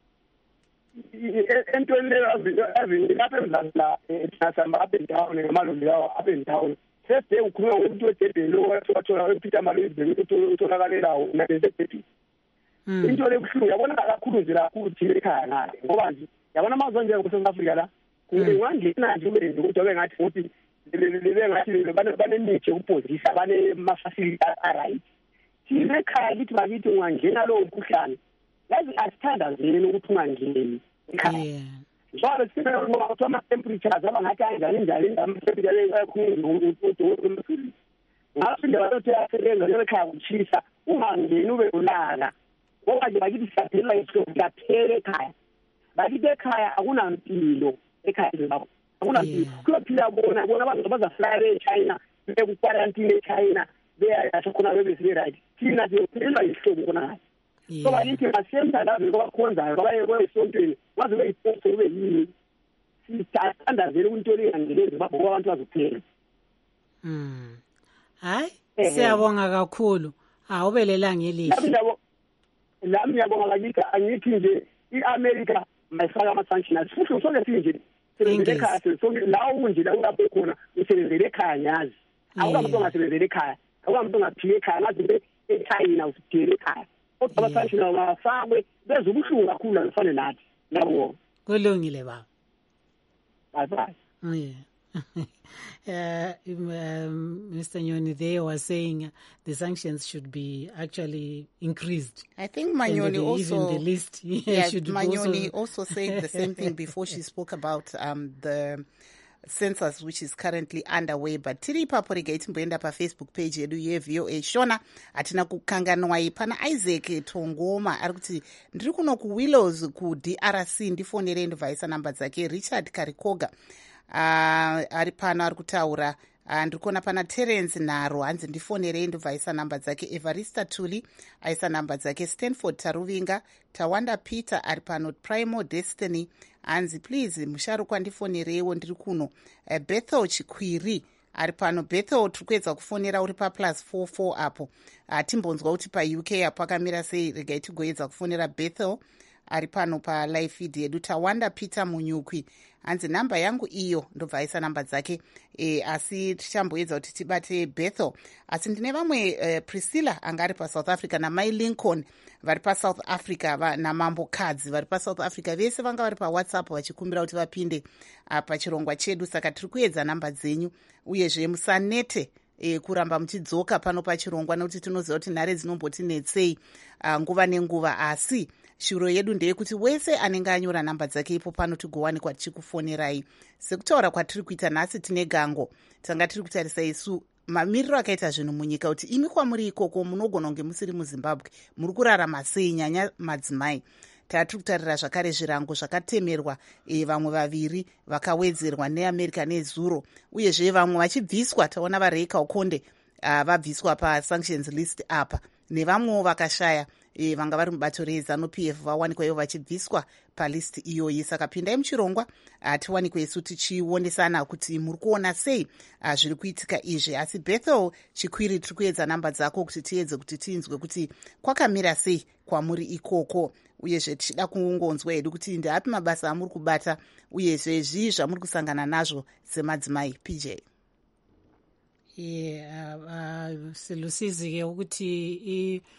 entweni leyo lapha emzansi thasamba up and down ngemaloli lawo up and down first day ukhuluma ngomuntu wedebhe lo wathola ePeter Marisburg utholakalayo nabesethi into lebuhlungu yabona kakhulu nje kakhulu thina ekhaya ngale ngoba nje yabona amazwe nje kuSouth Africa la kungangena nje ube nje ukuthi abengathi futhi lebengathi banemithi ukupozisa bane ma-facility right thina ekhaya lithi bakithi ungangena lowo mkhuhlane yazi asithandazeni ukuthi ungangeni ekhaya njalo sifika ukuthi ama-temperatures abangathi anjani njani ama-temperature kakhulu ngaso nje bazothi asebenza nje ekhaya kuchisa ungangeni ube ulala ngoba nje bakithi siyaphelelwa yisihloko kuyaphela ekhaya bakithi ekhaya akunampilo ekhaya zabo akunampilo kuyophila bona bona abantu bazaflya eChina bekuquarantine eChina beyasho khona bebesibe right thina siyophelelwa yisihloko khona so bakithi basemza lazo kwakhonzayo babaye kwesontweni waze beyiposto kube yini sithandazela into leyangelezi babho abantu bazophela mm hayi siyabonga kakhulu awubelelanga elihle lami ngiyabonga bakithi angithi nje iAmerica mayifaka ama-sanctions futhi sonke sinje sebenzele ekhaya sonke la unje la ulapho khona usebenzele ekhaya nyazi awukamuntu ongasebenzele ekhaya awukamuntu ongaphile ekhaya ngazi eChina usiphile ekhaya kodwa ama-sanctions mafakwe beze ubuhlungu kakhulu alufane nathi ngiyabonga kulungile baba bye bye yeah Uh, um, Mister Nyoni there was saying uh, the sanctions should be actually increased. I think Manyoni the, also even the list yeah, yeah, should Manyoni also, also said the same thing before she spoke about um, the census which is currently underway. But tiri ipapo rega timboenda pa Facebook page yedu ye-V O A Shona atina kukanganwai pana Isaac Tongoma ari kuti ndiri kuno kuWillows ku-D R C ndifonere ndivhaisa namba dzake Richard Karikoga Uh, ari pano ari kutaura uh, ndiri kuona pana Terence Nharo hanzi ndifonerei ndobvaisa namba dzake Evarista Tuli aisa namba dzake Stanford Taruvinga Tawanda Peter ari pano Primo Destiny hanzi please musharukwa ndifonereiwo ndiri kuno uh, Bethel Chikwiri ari pano Bethel tiri kuedza kufonera uri pa plus four four apo uh, timbonzwa kuti pa U K apo akamira sei regai tigoedza kufonera Bethel ari pano pa live feed yedu Tawanda Peter Munyukwi hanzi namba yangu iyo ndobvaisa namba dzake e, asi tichamboedza kuti tibate Bethel asi ndine vamwe uh, Priscilla anga ari pa South Africa namai Lincoln vari pa South Africa va, namambo Kadzi vari pa South Africa vese vanga vari pa WhatsApp vachikumbira kuti vapinde uh, pachirongwa chedu saka tiri kuedza namba dzenyu uyezve musanete E, kuramba muchidzoka pano pachirongwa nokuti tinoziva kuti nhare dzinombotinetsei uh, nguva nenguva asi shuro yedu ndeyekuti wese anenge anyora namba dzake ipo pano tigowanikwa tichikufonerai sekutaura kwatiri kuita nhasi tine gango tanga tiri kutarisa isu mamiriro akaita zvinhu munyika kuti imi kwamuri ikoko munogona kunge musiri muZimbabwe muri kurarama sei nyanya madzimai tatiri kutarira zvakare zvirango zvakatemerwa e, vamwe vaviri vakawedzerwa neAmerica nezuro uyezve vamwe vachibviswa taona vaReika Ukonde uh, vabviswa pasanctions list apa nevamwewo vakashaya e, vanga vari mubato reZANU-P F vawanikwa ivo vachibviswa palist iyoyi saka pindai muchirongwa uh, tiwanikwe isu tichionesana kuti muri kuona sei uh, zviri kuitika izvi asi Bethel Chikwiri tiri kuedza namba dzako kuti tiedze kuti tinzwe kuti kwakamira sei kwamuri ikoko uyezve tichida kungonzwa hedu kuti ndeapi mabasa amuri kubata uyezve zvii zvamuri kusangana nazvo semadzimai P J. Yeah, uh, uh, silusizi ke ukuthi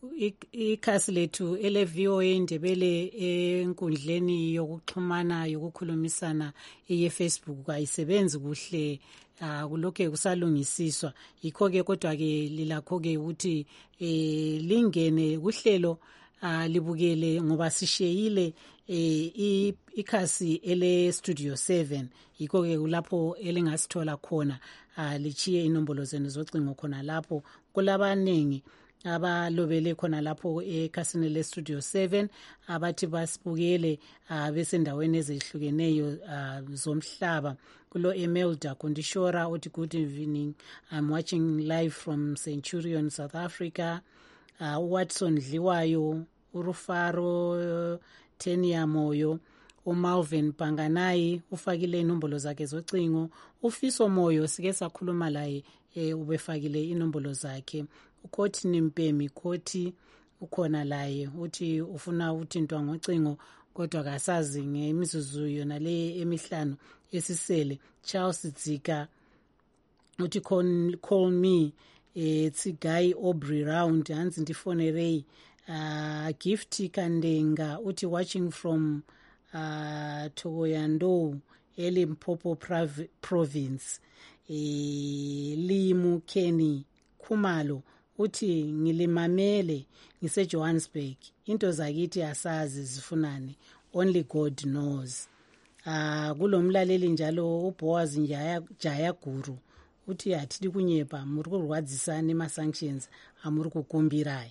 ikhasi lethu ele-V O A Ndebele enkundleni yokuxhumana yokukhulumisana eye-Facebook ayisebenzi kuhle, uh, kulokhe kusalungisiswa. Yikho-ke kodwa-ke lilakho-ke ukuthi eh, lingene kuhlelo uh, libukele ngoba sisheyile eh, ikhasi ele-Studio seven. Yikho-ke kulapho elingasithola khona, uh, lichiye inombolo zenu zocingo khona lapho. Kulabaningi abalobele khona lapho ekhasini le-Studio seven abathi basibukele uh, besendaweni ezehlukeneyo uh, zomhlaba. Kulo Emelda Kondishora uthi good evening, I'm watching live from Centurion, South Africa. uh, Watson Dliwayo, Urufaro Tenia Moyo, uMalvin Panganai ufakile inombolo zakhe zocingo. Ufiso Moyo sike sakhuluma laye e, ubefakile inombolo zakhe. Ukhoti Nimpemi Khoti ukhona laye uthi ufuna uthintwa ngocingo kodwa kasazi ngemizuzu yona le emihlanu esisele. Charles Dzika uthi call, call me eh, Tsigai Aubrey Round hanzi ndifonerei. uh, Gift Kandenga uthi watching from uh, Togoyando eLimpopo province. eh, Limu Kenny Khumalo uthi ngilimamele ngise Johannesburg, into zakithi asazi zifunani, only God knows. Ah uh, kulomlaleli njalo uBoaz Njaya Jaya Guru uthi athi kunyepa muri kurwadzisana ema sanctions amuri kukumbirayi.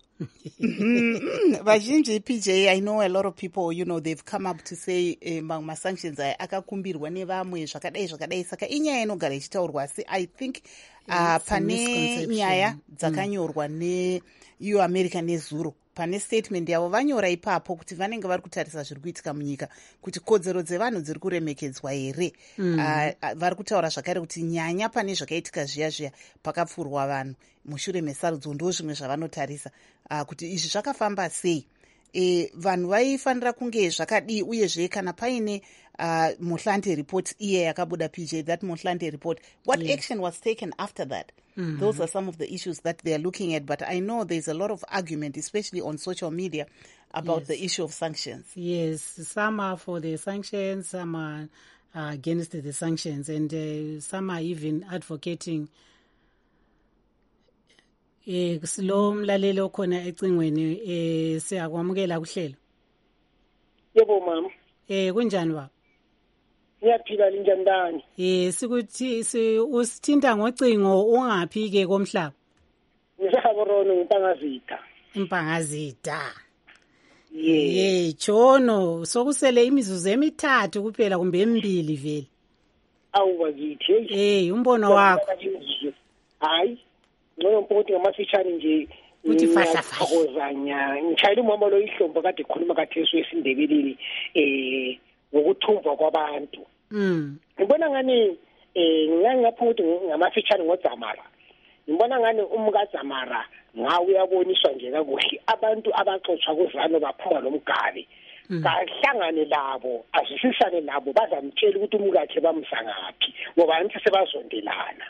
Vazhinji P J, I know a lot of people, you know, they've come up to say eh, ma sanctions akakumbirwa nevamwe zvakadai zvakadai, saka inyaya inogara ichitaurwa asi I think uh, pane nyaya dzakanyorwa mm. ne U America nezuro pane statement yavo vanyora ipapo kuti vanenge vari kutarisa zviri kuitika munyika kuti kodzero dzevanhu dziri kuremekedzwa here. mm. uh, vari kutaura zvakare kuti nyanya pane zvakaitika zviya zviya pakapfurwa vanhu mushure mesarudzo ndo zvimwe zvavanotarisa uh, kuti izvi zvakafamba sei. E, vanhu vaifanira kunge zvakadii uyezve kana paine uh, Mohlante report iye yakabuda P J, that Mohlante report, what yeah. action was taken after that? Mm-hmm. Those are some of the issues that they are looking at, but I know there's a lot of argument, especially on social media, about yes. the issue of sanctions. Yes, some are for the sanctions, some are uh, against the sanctions, and uh, some are even advocating eh silo mlalelo khona ecingweni eh siyakwamukela kuhlelo. Yebo mama. Eh kunjani baba? Ngiyaphila linjani ndani? Eh sikuthi usithinta ngocingo ungaphi ke komhlaba? Ngisaborono ngipangazitha. Impangazitha. Yeah. Eh chono sokusele imizuzu emithathu kuphela kumbe emibili vele. Awubazithi. Eh umbono wakho. Hayi. Ngoba mphoti ngamafishane nje uthi fahla fahla ngishayile umama lo ihlombo kade khuluma kaThesu esindebeleli eh ngokuthumba kwabantu. Mm. Ngibona ngani eh ngangaphuthi ngamafishane ngoDzamara. Ngibona ngani umkaZamara ngawe uyaboniswa nje kakuhle abantu abaxoxa kuzano baphuma lomgabe. Kahlangane labo azisisane labo bazamtshela ukuthi umkakhe bamsangaphi ngoba anthi sebazondelana.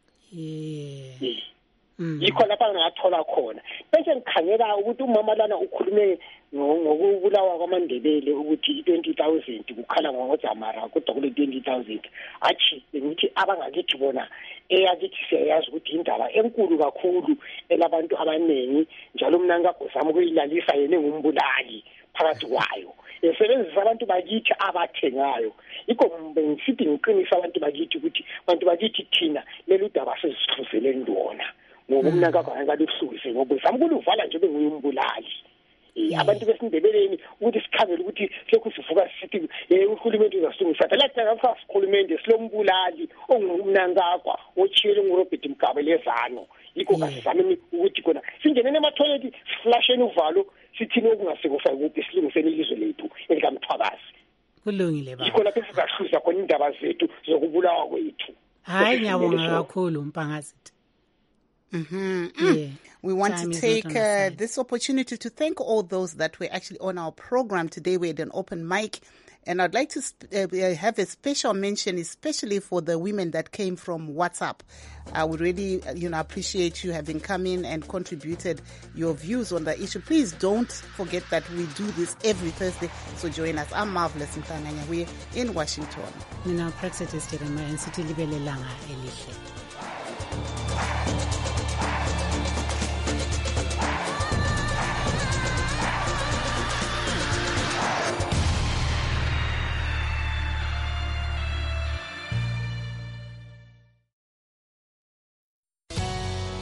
Yeah. Yikho lapha ngathola khona bese ngikhangela ukuthi umama lana ukhulume ngokubulawa kwaMandebele ukuthi twenty thousand kukhala ngoDzamara kodwa kule twenty thousand athi ngithi abangakithi bona eyakithi siyazi ukuthi indaba enkulu kakhulu elabantu abanengi njalo mina ngagozama ukuyilalisa yena ngumbulali phakathi kwayo esebenzisa abantu bakithi abathengayo. Yikho ngisithi ngiqinisa abantu bakithi ukuthi abantu bakithi thina leli daba sesifuzele ndona ngoba mina ngakho ngaluhluse ngoba samkuluvala nje bengumbulali. Eh abantu besindebeleni ukuthi sikhabele ukuthi sekho sivuka sithi eh uhulumeni uzasungisa phela thina ngapha uhulumeni silombulali ongumnankakwa ochiyele nguRobert Mugabe lezano. Yikho kasizameni ukuthi khona singenene ema-toilet siflasheni uvalo sithini okungasekufaka ukuthi silungiseni ilizwe lethu elikamthwakazi. Kulungile baba. Yikho lapho sizahluza khona indaba zethu zokubulawa kwethu. Hayi ngiyabonga kakhulu Mpangazitha. Mm-hmm. Mm. Yeah. We want Time to take uh, this opportunity to thank all those that were actually on our program today. We had an open mic And I'd like to sp- uh, have a special mention, especially for the women that came from WhatsApp. I would really, you know, appreciate you having come in and contributed your views on the issue. Please don't forget that we do this every Thursday. So join us. I'm Marvelous Mhlanganya. We're in Washington. Mina Praxetis Jeremiah and City Libele Langa Elishe.